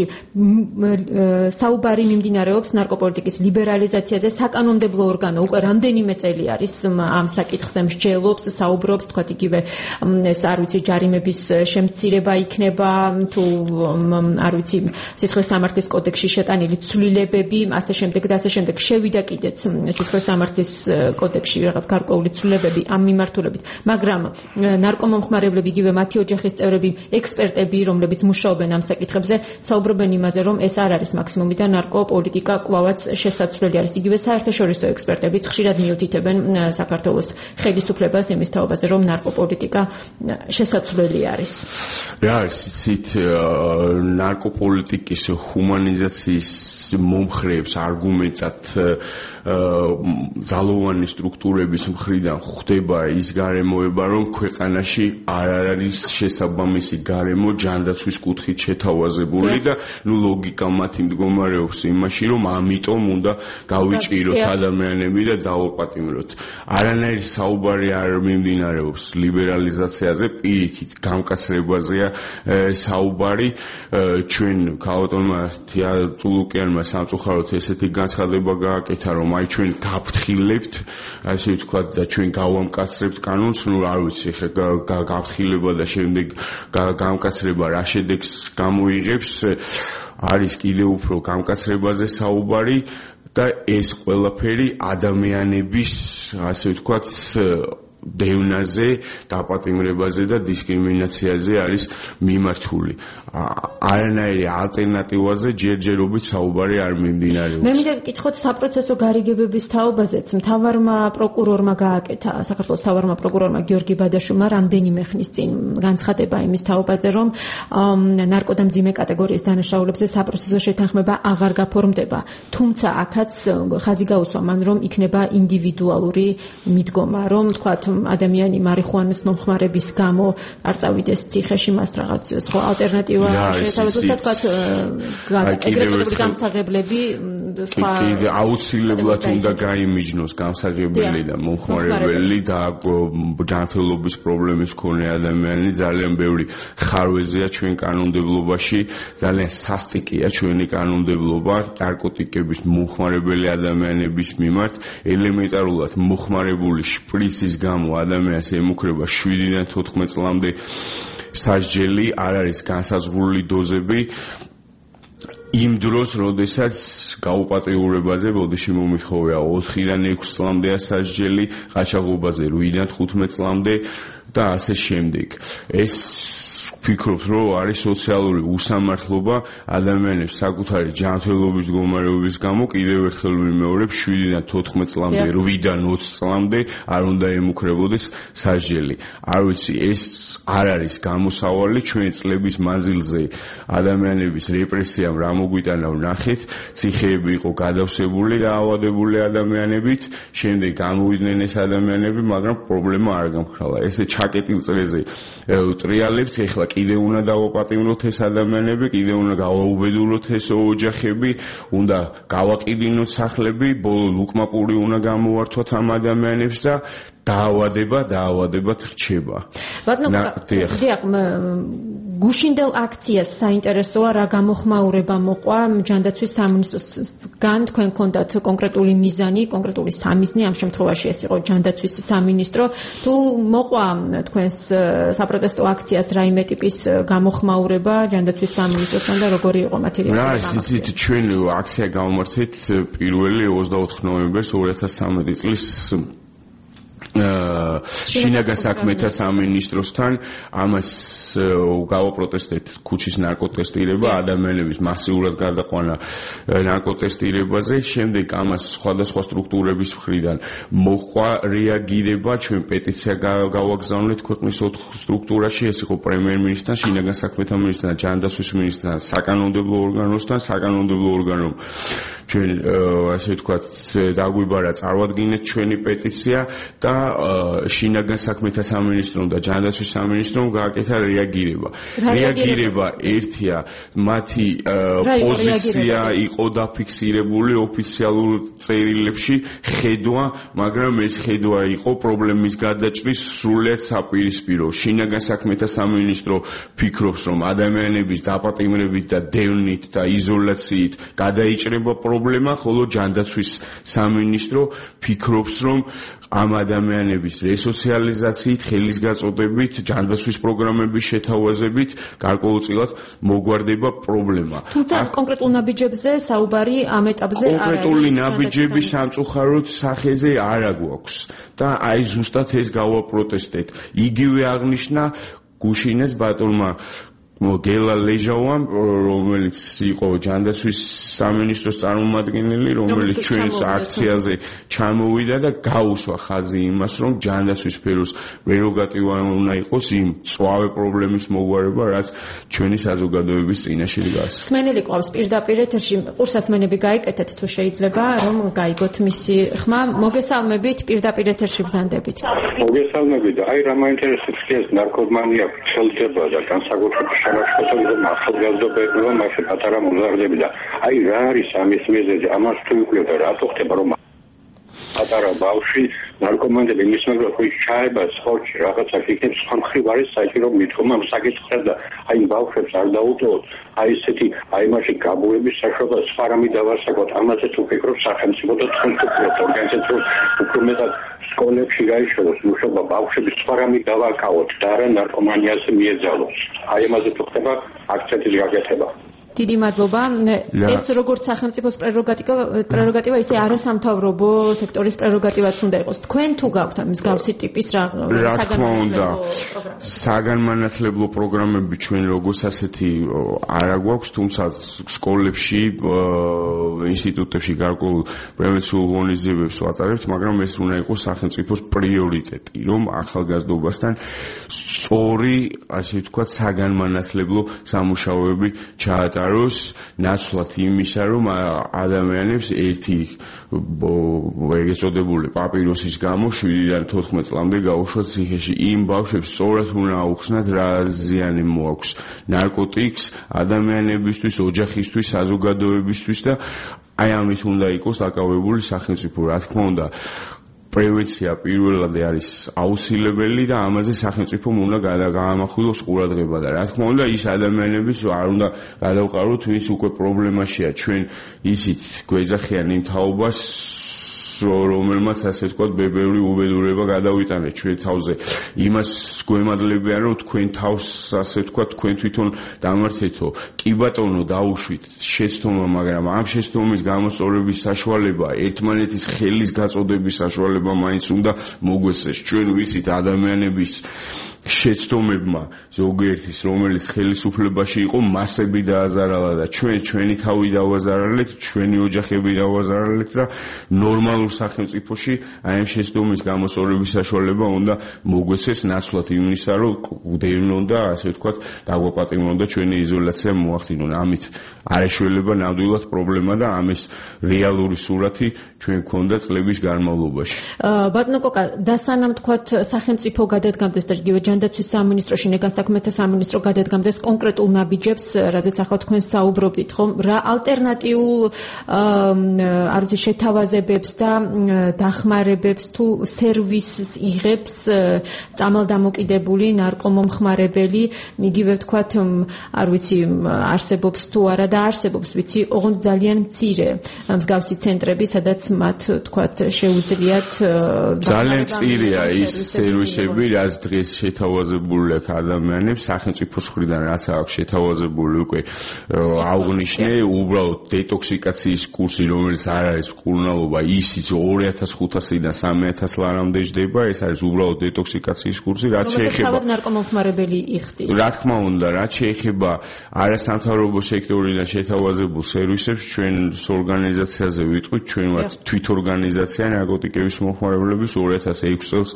საუბარი მიმდინარეობს ნარკოპოლიტიკის ლიბერალიზაციაზე საკანონმდებლო ორგანო უკვე რამდენიმე წელი არის ამ საკითხზე მსჯელობს საუბრობს თქვათ იგივე ეს არ ვიცი ჯარიმების შემცირება იქნება თუ არ ვიცი სისხლის სამართლის კოდექსში შეტანილი ცვლილებები ასე შემდეგ და ასე შემდეგ შევიდა კიდეც სისხლის სამართლის კოდექსში რაღაც გარკვეული ცვლილებები ამ მიმართულებით მაგრამ ნარკომომხმარებლები იგივე მათი ოჯახის წევრები ექსპერტები რომლებიც მუშაობენ ამ საკითხებზე საუბრობენ იმაზე რომ ეს არ არის მაქსიმუმი და ნარკოპოლიტიკა კვლავაც შესაძლებელი არის იგივე საერთაშორისო ექსპერტებიც ხშირად მიუთითებენ საქართველოს ხელისუფლებას იმის თაობაზე რომ ნარკოპოლიტიკა შესაძლებელი არის რა არის იცით ნარკოპოლიტიკის ჰუმანიზაციის მომხრეებს არგუმენტად ძალოვანი სტრუქტურების მხრიდან ხდება ის გარემოება რომ ქვეყანაში არ არის შესაბამისი გარემო ჯანდაცვის კუთხით შეთავაზებული და ნუ ლოგიკა მათი მდგომარეობს იმაში რომ ამიტომ უნდა გავიჭიროთ ადამიანები და დავაპატიმროთ არანაირი საუბარი არ მიმდინარეობს ლიბერალიზაციაზე პირიქით გამკაცრებაზეა საუბარი ჩვენ ქალბატონმა თეატრულუკიანმა სამწუხაროდ ესეთი განცხადება გააკეთა რომ აი ჩვენ გავფრთხილებთ ასე ვთქვათ და ჩვენ გავამკაცრებთ კანონს ნუ არ ვიცი ხა გავფრთხილება და შემდეგ გამკაცრება რა შედეგს გამოიღებს არის კიდევ უფრო გამკაცრებაზე საუბარი და ეს ყველაფერი ადამიანების ასე ვთქვათ დევნაზე, დაპატიმრებაზე და დისკრიმინაციაზე არის მიმართული. არანაირი ალტერნატივაზე ჯერჯერობით საუბარი არ მიმდინარეობს. მე მინდა გკითხოთ საპროცესო გარიგებების თაობაზეც. მთავარმა პროკურორმა გააკეთა საქართველოს მთავარმა პროკურორმა გიორგი ბადაშვილმა რამდენიმე ხნის წინ განცხადება იმის თაობაზე, რომ ნარკო და მძიმე კატეგორიის დანაშაულებზე საპროცესო შეთანხმება აღარ გაფორმდება. თუმცა აქაც ხაზი გაუსვა მან, რომ იქნება ინდივიდუალური მიდგომა, რომ თქვათ ადამიანი მარიხუანის მომხმარების გამო არ წავიდეს ციხეში, მას რაღაც სხვა ალტერნატივა შეთავაზოს თქვათ ეგრეთ წოდებული გამსაღებლები სხვა კიდე აუცილებლად უნდა გაიმიჯნოს გამსაღებელი და მომხმარებელი და ჯანმრთელობის პრობლემის მქონე ადამიანი ძალიან ბევრი ხარვეზეა ჩვენ კანონმდებლობაში ძალიან სასტიკია ჩვენი კანონმდებლობა ნარკოტიკების მომხმარებელი ადამიანების მიმართ ელემენტარულად მოხმარებული შპრიცის გამო ადამიანს ემუქრება შვიდიდან თოთხმეტ წლამდე სასჯელი არ არის განსაზღვრული დოზები იმ დროს, როდესაც გაუპატიურებაზე ბოდიში მომითხოვია ოთხიდან ექვსი წლამდეა სასჯელი, ყაჩაღობაზე რვიდან თხუთმეტ წლამდე და ასე შემდეგ. ეს ვფიქრობთ, რომ არის სოციალური უსამართლობა ადამიანებს საკუთარი ჯანმრთელობის მდგომარეობის გამო კიდევ ერთხელ ვიმეორებ შვიდიდან თოთხმეტ წლამდე, რვიდან ოცი წლამდე არ უნდა ემუქრებოდეს სასჯელი. არ ვიცი, ეს არ არის გამოსავალი ჩვენ წლების მანძილზე ადამიანების რეპრესიამ რა მოგვიტანა ვნახეთ, ციხეები იყო გადავსებული და ავადებული ადამიანებით, შემდეგ გამოვიდნენ ეს ადამიანები, მაგრამ პრობლემა არ გამხდარა. ესე ჩაკეტილ წრეზე ტრიალებთ, ეხლა კიდე უნდა დავაპატიმროთ ეს ადამიანები, კიდე უნდა გავაუბედუროთ ეს ოჯახები, უნდა გავაკიდინოთ სახლები, ბოლო ლუკმაპური უნდა გამოვართვათ ამ ადამიანებს და დაავადება, დაავადებად რჩება. ბატონო, დიახ, გუშინდელ აქციას საინტერესოა რა გამოხმაურება მოყვა ჯანდაცვის სამინისტროსგან, თქვენ გქონდათ კონკრეტული მიზანი, კონკრეტული სამიზნე, ამ შემთხვევაში ეს იყო ჯანდაცვის სამინისტრო. თუ მოყვა თქვენს საპროტესტო აქციას რაიმე ტიპის გამოხმაურება ჯანდაცვის სამინისტროსგან და როგორი იყო მათი რეაქცია? რა არის, იცით, ჩვენ აქცია გავმართეთ პირველი ოცდაოთხ ნოემბერს ორი ათას ცხრამეტი წლის შინაგან საქმეთა სამინისტროსთან ამას გავაპროტესტეთ ქუჩის ნარკოტესტირება, ადამიანების მასიურად გადაყვანა ნარკოტესტირებაზე, შემდეგ ამას სხვადასხვა სტრუქტურების მხრიდან მოხდა რეაგირება, ჩვენ პეტიცია გავაგზავნეთ ქვეყნის ოთხ სტრუქტურაში, ეს იყო პრემიერ-მინისტრთან, შინაგან საქმეთა მინისტრთან, ჯანდაცვის მინისტრთან, საკანონმდებლო ორგანოსთან, საკანონმდებლო ორგანომ ჩვენ ასე ვთქვათ დაგვიბარა წარვადგინეთ ჩვენი პეტიცია და შინაგან საქმეთა სამინისტრომ და ჯანდაცვის სამინისტრომ გააკეთა რეაგირება. რეაგირება ერთია, მათი პოზიცია იყო დაფიქსირებული ოფიციალურ წერილებში, ხედვა, მაგრამ ეს ხედვა იყო პრობლემის გადაჭრის სრულიად საპირისპირო. შინაგან საქმეთა სამინისტრო ფიქრობს, რომ ადამიანების დაპატიმრებით და დევნით და იზოლაციით გადაიჭრება პრობლემა, ხოლო ჯანდაცვის სამინისტრო ფიქრობს, რომ ამ ადამიანების რესოციალიზაციით, ხელისგაწოდებით, ჯანდაცვის პროგრამების შეთავაზებით გარკვეულწილად მოგვარდება პრობლემა. თუმცა კონკრეტულ ნაბიჯებზე საუბარი ამ ეტაპზე არ არის. კონკრეტული ნაბიჯები სამწუხაროდ სახეზე არ აგვაქვს და აი ზუსტად ეს გავაპროტესტეთ. იგივე აღნიშნა გუშინეს ბატონმა გელა ლეჟავამ, რომელიც იყო ჯანდაცვის სამინისტროს წარმომადგენელი, რომელიც ჩვენს აქციაზე წამოვიდა და გაუსვა ხაზი იმას, რომ ჯანდაცვის სფეროს პრეროგატივა უნდა იყოს იმ წვავე პრობლემის მოგვარება, რაც ჩვენი საზოგადოების წინაშე დგას. სმენელი ყავს პირდაპირ ეთერში, ყურსასმენები გაიკეთეთ თუ შეიძლება, რომ გაიგოთ მისი ხმა. მოგესალმებით, პირდაპირ ეთერში ბრძანდებით. მოგესალმებით. აი რა მაინტერესებს ეს ნარკომანია ხელდება და განსაკუთრებით შემოშფოთებული ახალგაზრდობებია, მაშინ პატარა მოზარდები და აი რა არის ამის მიზეზი, ამას თუ იკვლიოთ და რატო ხდება რომ პატარა ბავშვი ნარკომანები მის მეგრად ხო ჩაება სპორტში რაღაცა იქნებს სხვა მხრივ არის საჭირო მithoma ამ საკითხებს და აი ბავშვებს არ დაუტოვოთ აი ესეთი აი მასში გაბუების საშუალება სხვა რამე დავასაკოთ ამაზე თუ ფიქრობ სახელმწიფო და თქვენთუქრეთ ორგანიზაციულ უფრო მეტად სკოლებში გაიშალოს მუშაობა ბავშვების სხვა რამე დავაკავოთ და არა ნარკომანიაზე მიეძალოს აი ამაზე თუ ხდება აქცენტის გაკეთება. დიდი მადლობა. ეს როგორც სახელმწიფოს პრეროგატივა, პრეროგატივა ისე არასამთავრობო სექტორის პრეროგატივაც უნდა იყოს. თქვენ თუ გაქვთ ამ მსგავსი ტიპის რა საგანმანათლებლო საგანმანათლებლო პროგრამები ჩვენ როგორც ასეთი არ აგვაქვს, თუმცა სკოლებში, ინსტიტუტებში გარკვეულ პრევენციულ ღონისძიებებს ვატარებთ, მაგრამ ეს უნდა იყოს სახელმწიფოს პრიორიტეტი, რომ ახალგაზრდობასთან სწორი, ასე ვთქვათ, საგანმანათლებლო სამუშაოები ჩაატაროს. აროს ნაცვლად იმისა, რომ ადამიანებს ერთი ეგრეთ წოდებული პაპიროსის გამო შვიდიდან თოთხმეტ წლამდე გაუშვათ ციხეში. იმ ბავშვებს სწორად უნდა აუხსნათ რა ზიანი მოაქვს ნარკოტიკს ადამიანებისთვის, ოჯახისთვის, საზოგადოებისთვის და აი ამით უნდა იყოს დაკავებული სახელმწიფო. რა თქმა უნდა, პრევენცია პირველად არის აუცილებელი და ამაზე სახელმწიფომ უნდა გაამახვილოს ყურადღება და რა თქმა უნდა ის ადამიანების არ უნდა გადავყაროთ, ვინც უკვე პრობლემაშია. ჩვენ ისიც გვეძახიან იმ თაობას რომელმაც ასე ვთქვათ ბევრი უბედურება გადავიტანეთ ჩვენ თავზე. იმას გვემადლებიან რომ თქვენ თავს ასე ვთქვათ თქვენ თვითონ დამართეთო. კი ბატონო დაუშვით შეცდომა, მაგრამ ამ შეცდომის გამოსწორების საშუალება, ერთმანეთის ხელის გაწოდების საშუალება მაინც უნდა მოგვეცეს. ჩვენ ვიცით ადამიანების შეცდომებმა ზოგიერთის რომელიც ხელისუფლებაში იყო მასები დააზარალა და ჩვენ ჩვენი თავი დავაზარალეთ, ჩვენი ოჯახები დავაზარალეთ და ნორმალურ სახელმწიფოში აი ამ შეცდომის გამოსწორების საშუალება უნდა მოგვეცეს ნაცვლად იმისა, რომ გვდევნონ და ასე ვთქვათ დაგვაპატიმრონ და ჩვენი იზოლაცია მოახდინონ. ამით არ ეშველება ნამდვილად პრობლემა და ამის რეალური სურათი ჩვენ გვქონდა წლების განმავლობაში. ბატონო კოკა, და სანამ თქვათ სახელმწიფო გადადგამდეს და იგივე ჯანდაცვის სამინისტროში ნეგან საქმეთა სამინისტრო გადადგამდეს კონკრეტულ ნაბიჯებს, რაზეც ახლა თქვენ საუბრობდით, ხომ? რა ალტერნატიულ არ ვიცი შეთავაზებებს და დახმარებებს თუ სერვისს იღებს წამალდამოკიდებული ნარკომომხმარებელი, იგივე ვთქვათ, არ ვიცი არსებობს თუ არა და არსებობს, ვიცი, ოღონდ ძალიან მცირე მსგავსი ცენტრები, სადაც მათ ვთქვათ შეუძლიათ ძალიან მწირია ის სერვისები, რაც დღეს შეთავაზებული აქვს ადამიანებს სახელმწიფოს მხრიდან, რაც აქვს შეთავაზებული უკვე აღვნიშნე, უბრალოდ დეტოქსიკაციის კურსი, რომელიც არ არის მკურნალობა, ისიც ორი ათას ხუთასიდან სამი ათას ლარამდე ჯდება, ეს არის უბრალოდ დეტოქსიკაციის კურსი, რაც შეეხება ნარკომომხმარებელი იხდის. რა თქმა უნდა, რაც შეეხება არასამთავრობო სექტორიდან შეთავაზებულ სერვისებს, ჩვენს ორგანიზაციაზე ვიტყვით, ჩვენ ვართ თვითორგანიზაცია ნარკოტიკების მომხმარებლების ორი ათას ექვსი წელს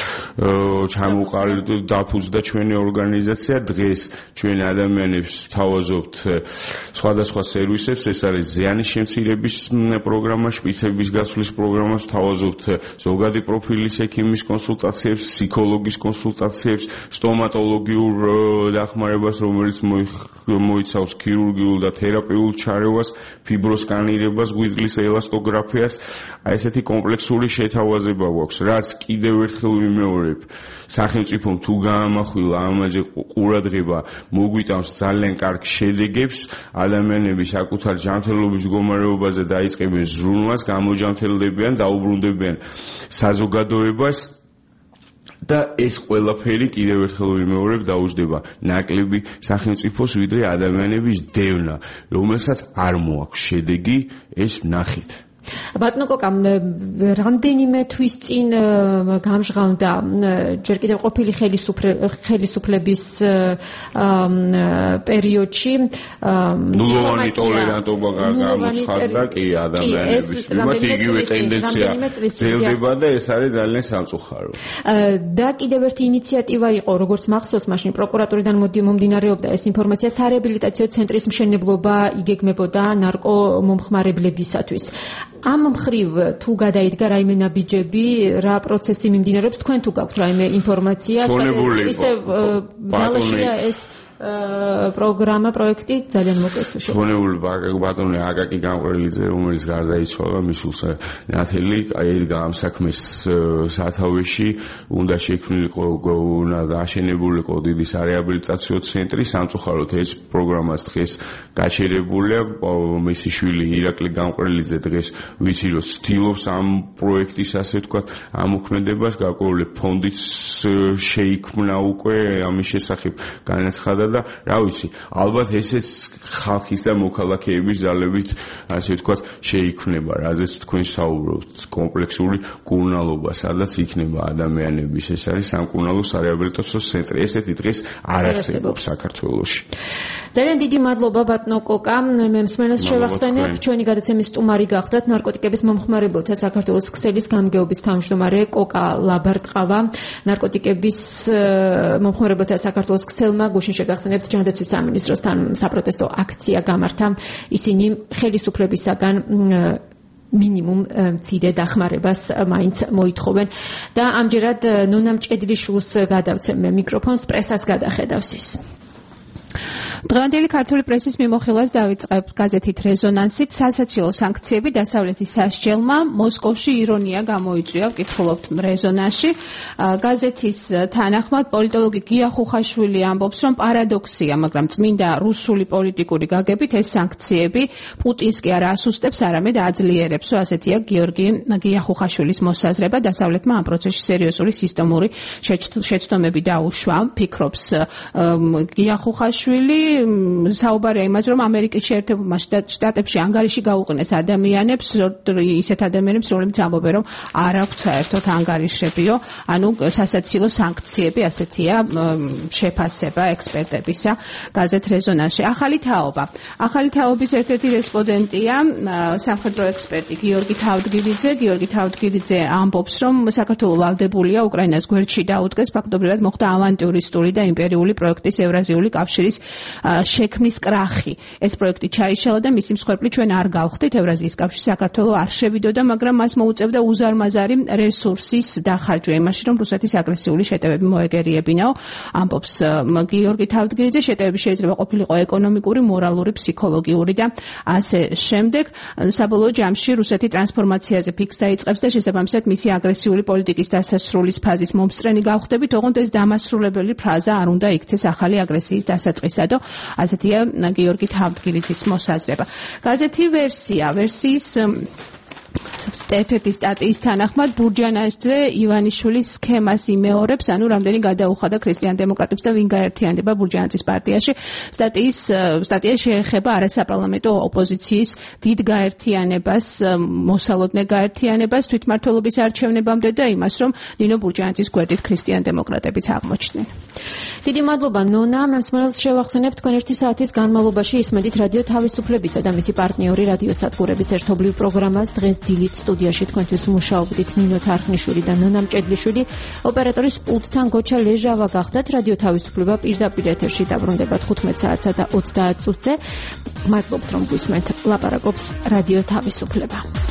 ჩამოყალიბდა დაფუძნდა ჩვენი ორგანიზაცია. დღეს ჩვენ ადამიანებს თავაზობთ სხვადასხვა სერვისებს, ეს არის ზიანის შემცირების პროგრამა, შპიცების გასვლის პროგრამა, თავაზობთ ზოგადი პროფილის ექიმის კონსულტაციებს, ფსიქოლოგის კონსულტაციებს, სტომატოლოგიურ დახმარებას, რომელიც მოიცავს ქირურგიულ და თერაპიულ ჩარევას, ფიბროსკანირებას, გვიძლის ელასტოგრაფიას. აი ესეთი კომპლექსური შეთავაზება გვაქვს, რაც კიდევ ერთხელ ვიმეორებ, სახელმწიფომ თუ გაამახვილა ამაზე ყურადღება, მოგვიტანს ძალიან კარგ შედეგებს, ადამიანები საკუთარ ჯანმრთელობის მდგომარეობაზე დაიწყებენ ზრუნვას, გამოჯანმრთელდებიან, დაუბრუნდებიან საზოგადოებას და ეს ყველაფერი კიდევ ერთხელ ვიმეორებ დაუждდება ნაკლები სახელმწიფოს ვიდრე ადამიანების დევნა, რომელსაც არ მოაქვს შედეგი, ეს ვნახით. ბატონო კოკა, რამდენიმე თვის წინ გამჟღავნდა ჯერ კიდევ ყოფილი ხელისუფლების პერიოდში ნულოვანი ტოლერანტობა გამოცხადდა კი ადამიანების მიმართ, იგივე ტენდენცია ძლდება და ეს არის ძალიან სამწუხარო. და კიდევ ერთი ინიციატივა იყო, როგორც მახსოვს, მაშინ პროკურატურიდან მომდინარეობდა ეს ინფორმაცია, სარეაბილიტაციო ცენტრის მშენებლობა იგეგმებოდა ნარკომომხმარებლებისათვის. ამ მხრივ თუ გადაიდგა რაიმე ნაბიჯები, რა პროცესი მიმდინარეობს, თქვენ თუ გაქვთ რაიმე ინფორმაცია, ისე ბალაშია ეს პროგრამა, პროექტი ძალიან მოკლედ. შეგონებული ბატონი აკაკი გამყრელიძე, რომელიც გარდაიცვალა, მის ნათელი ედგა ამ საქმეს სათავეში, უნდა შექმნილიყო და აშენებულიყო დიდი სარეაბილიტაციო ცენტრი. სამწუხაროდ ეს პროგრამას დღეს გაჩერებულია. მისი შვილი ირაკლი გამყრელიძე დღეს ვიცი რომ ცდილობს ამ პროექტის ასე ვთქვათ ამოქმედებას, გარკვეული ფონდიც შეიქმნა უკვე ამის შესახებ განაცხადა და რა ვიცი, ალბათ ესეც ხალხის და მოქალაქეების ძალებით ასე ვთქვათ შეიქმნება, რაზეც თქვენ საუბრობთ, კომპლექსური მკურნალობა, სადაც იქნება ადამიანების, ეს არის სამკურნალო სარეაბილიტაციო ცენტრი. ესეთი დღეს არ არსებობს საქართველოში. ძალიან დიდი მადლობა ბატონო კოკა, მე მსმენელს შევახსენებ, ჩვენი გადაცემის სტუმარი გახდათ ნარკოტიკების მომხმარებელთა საქართველოს ქსელის გამგეობის თავმჯდომარე კოკა ლაბარტყავა. ნარკოტიკების მომხმარებელთა საქართველოს ქსელმა გუშინ შეგახსენებთ ჯანდაცვის სამინისტროსთან საპროტესტო აქცია გამართა. ისინი ხელისუფლებისაგან მინიმუმ მცირე დახმარებას მაინც მოითხოვენ და ამჯერად ნონა მჭედლიშვილს გადავცემ მე მიკროფონს, პრესას გადახედავს ის. დღევანდელი ქართული პრესის მიმოხილვას დავიწყებ გაზეთით რეზონანსით. სასაცილო სანქციები დასავლეთის სასჯელმა მოსკოვში ირონია გამოიწვია, ვკითხულობთ რეზონანსში. გაზეთის თანახმად პოლიტოლოგი გია ხუხაშვილი ამბობს, რომ პარადოქსია, მაგრამ წმინდა რუსული პოლიტიკური გაგებით ეს სანქციები პუტინს კი არა ასუსტებს, არამედ აძლიერებს. ასეთია გიორგი გია ხუხაშვილის მოსაზრება. დასავლეთმა ამ პროცესში სერიოზული სისტემური შეცდომები დაუშვა, ფიქრობს გია ხუხაშვილი. საუბარია იმაზე, რომ ამერიკის შეერთებულმა შტატებში ანგარიში გაუყენეს ადამიანებს, ისეთ ადამიანებს, რომლებიც ამბობენ, რომ არ აქვთ საერთოდ ანგარიშებიო, ანუ სასაცილო სანქციები, ასეთია შეფასება ექსპერტებისა გაზეთ რეზონანსში. ახალი თაობა. ახალი თაობის ერთ-ერთი რესპონდენტია სამხედრო ექსპერტი გიორგი თავდგირიძე. გიორგი თავდგირიძე ამბობს, რომ საქართველოს ვალდებულია უკრაინას გვერდში დაუდგეს, ფაქტობრივად მოხდა ავანტიურისტული და იმპერიული პროექტის ევრაზიული კავშირის შექმნის კრახი. ეს პროექტი ჩაიშალა და მისი მსხვერპლი ჩვენ არ გავხდით. ევრაზიის კავშირი საქართველოს არ შევიდოდა, მაგრამ მას მოუწევდა უზარმაზარი რესურსის დახარჯვა იმაში, რომ რუსეთის აგრესიული შეტევები მოეგერიებინაო. ამბობს გიორგი თავდგირიძე, შეტევები შეიძლება ყოფილიყო ეკონომიკური, მორალური, ფსიქოლოგიური და ასე შემდეგ. საბოლოო ჯამში რუსეთი ტრანსფორმაციაზე ფიქს დაიწყებს და შესაბამისად მისი აგრესიული პოლიტიკის დასასრულის ფაზის მომსწრენი გავხდებით, ოღონდ ეს დამასრულებელი ფრაზა არ უნდა იქცეს ახალი აგრესიის დასაწყისადო. ასეთია გიორგი თავდგირიძის მოსაზრება. გაზეთი ვერსია, ვერსიის ერთ-ერთი სტატიის თანახმად ბურჯანაძე ივანიშვილის სქემას იმეორებს, ანუ რამდენი გადაუხადა ქრისტიან-დემოკრატებს და ვინ გაერთიანდება ბურჯანაძის პარტიაში. სტატიის სტატია შეეხება არასაპარლამენტო ოპოზიციის დიდ გაერთიანებას, მოსალოდნე გაერთიანებას თვითმმართველობის არჩევნებამდე და იმას, რომ ნინო ბურჯანაძის გვერდით ქრისტიან-დემოკრატებიც აღმოჩნდნენ. დიდი მადლობა ნონა, მემსმენელს შევახსენებ, თქვენ ერთი საათის განმავლობაში ისმენთ რადიო თავისუფლებისა და მისი პარტნიორი რადიოსადგურების ერთობლივ პროგრამას. დღეს დილით სტუდიაში თქვენთვის მუშაობდით ნინო თარხნიშვილი და ნონა მჭედლიშვილი. ოპერატორის პულტთან გოჩა ლეჟავა გახდათ. რადიო თავისუფლება პირდაპირ ეთერში დაბრუნდება თხუთმეტ საათსა და ოცდაათ წუთზე. მადლობთ რომ გვისმენთ. ლაპარაკობს რადიო თავისუფლება.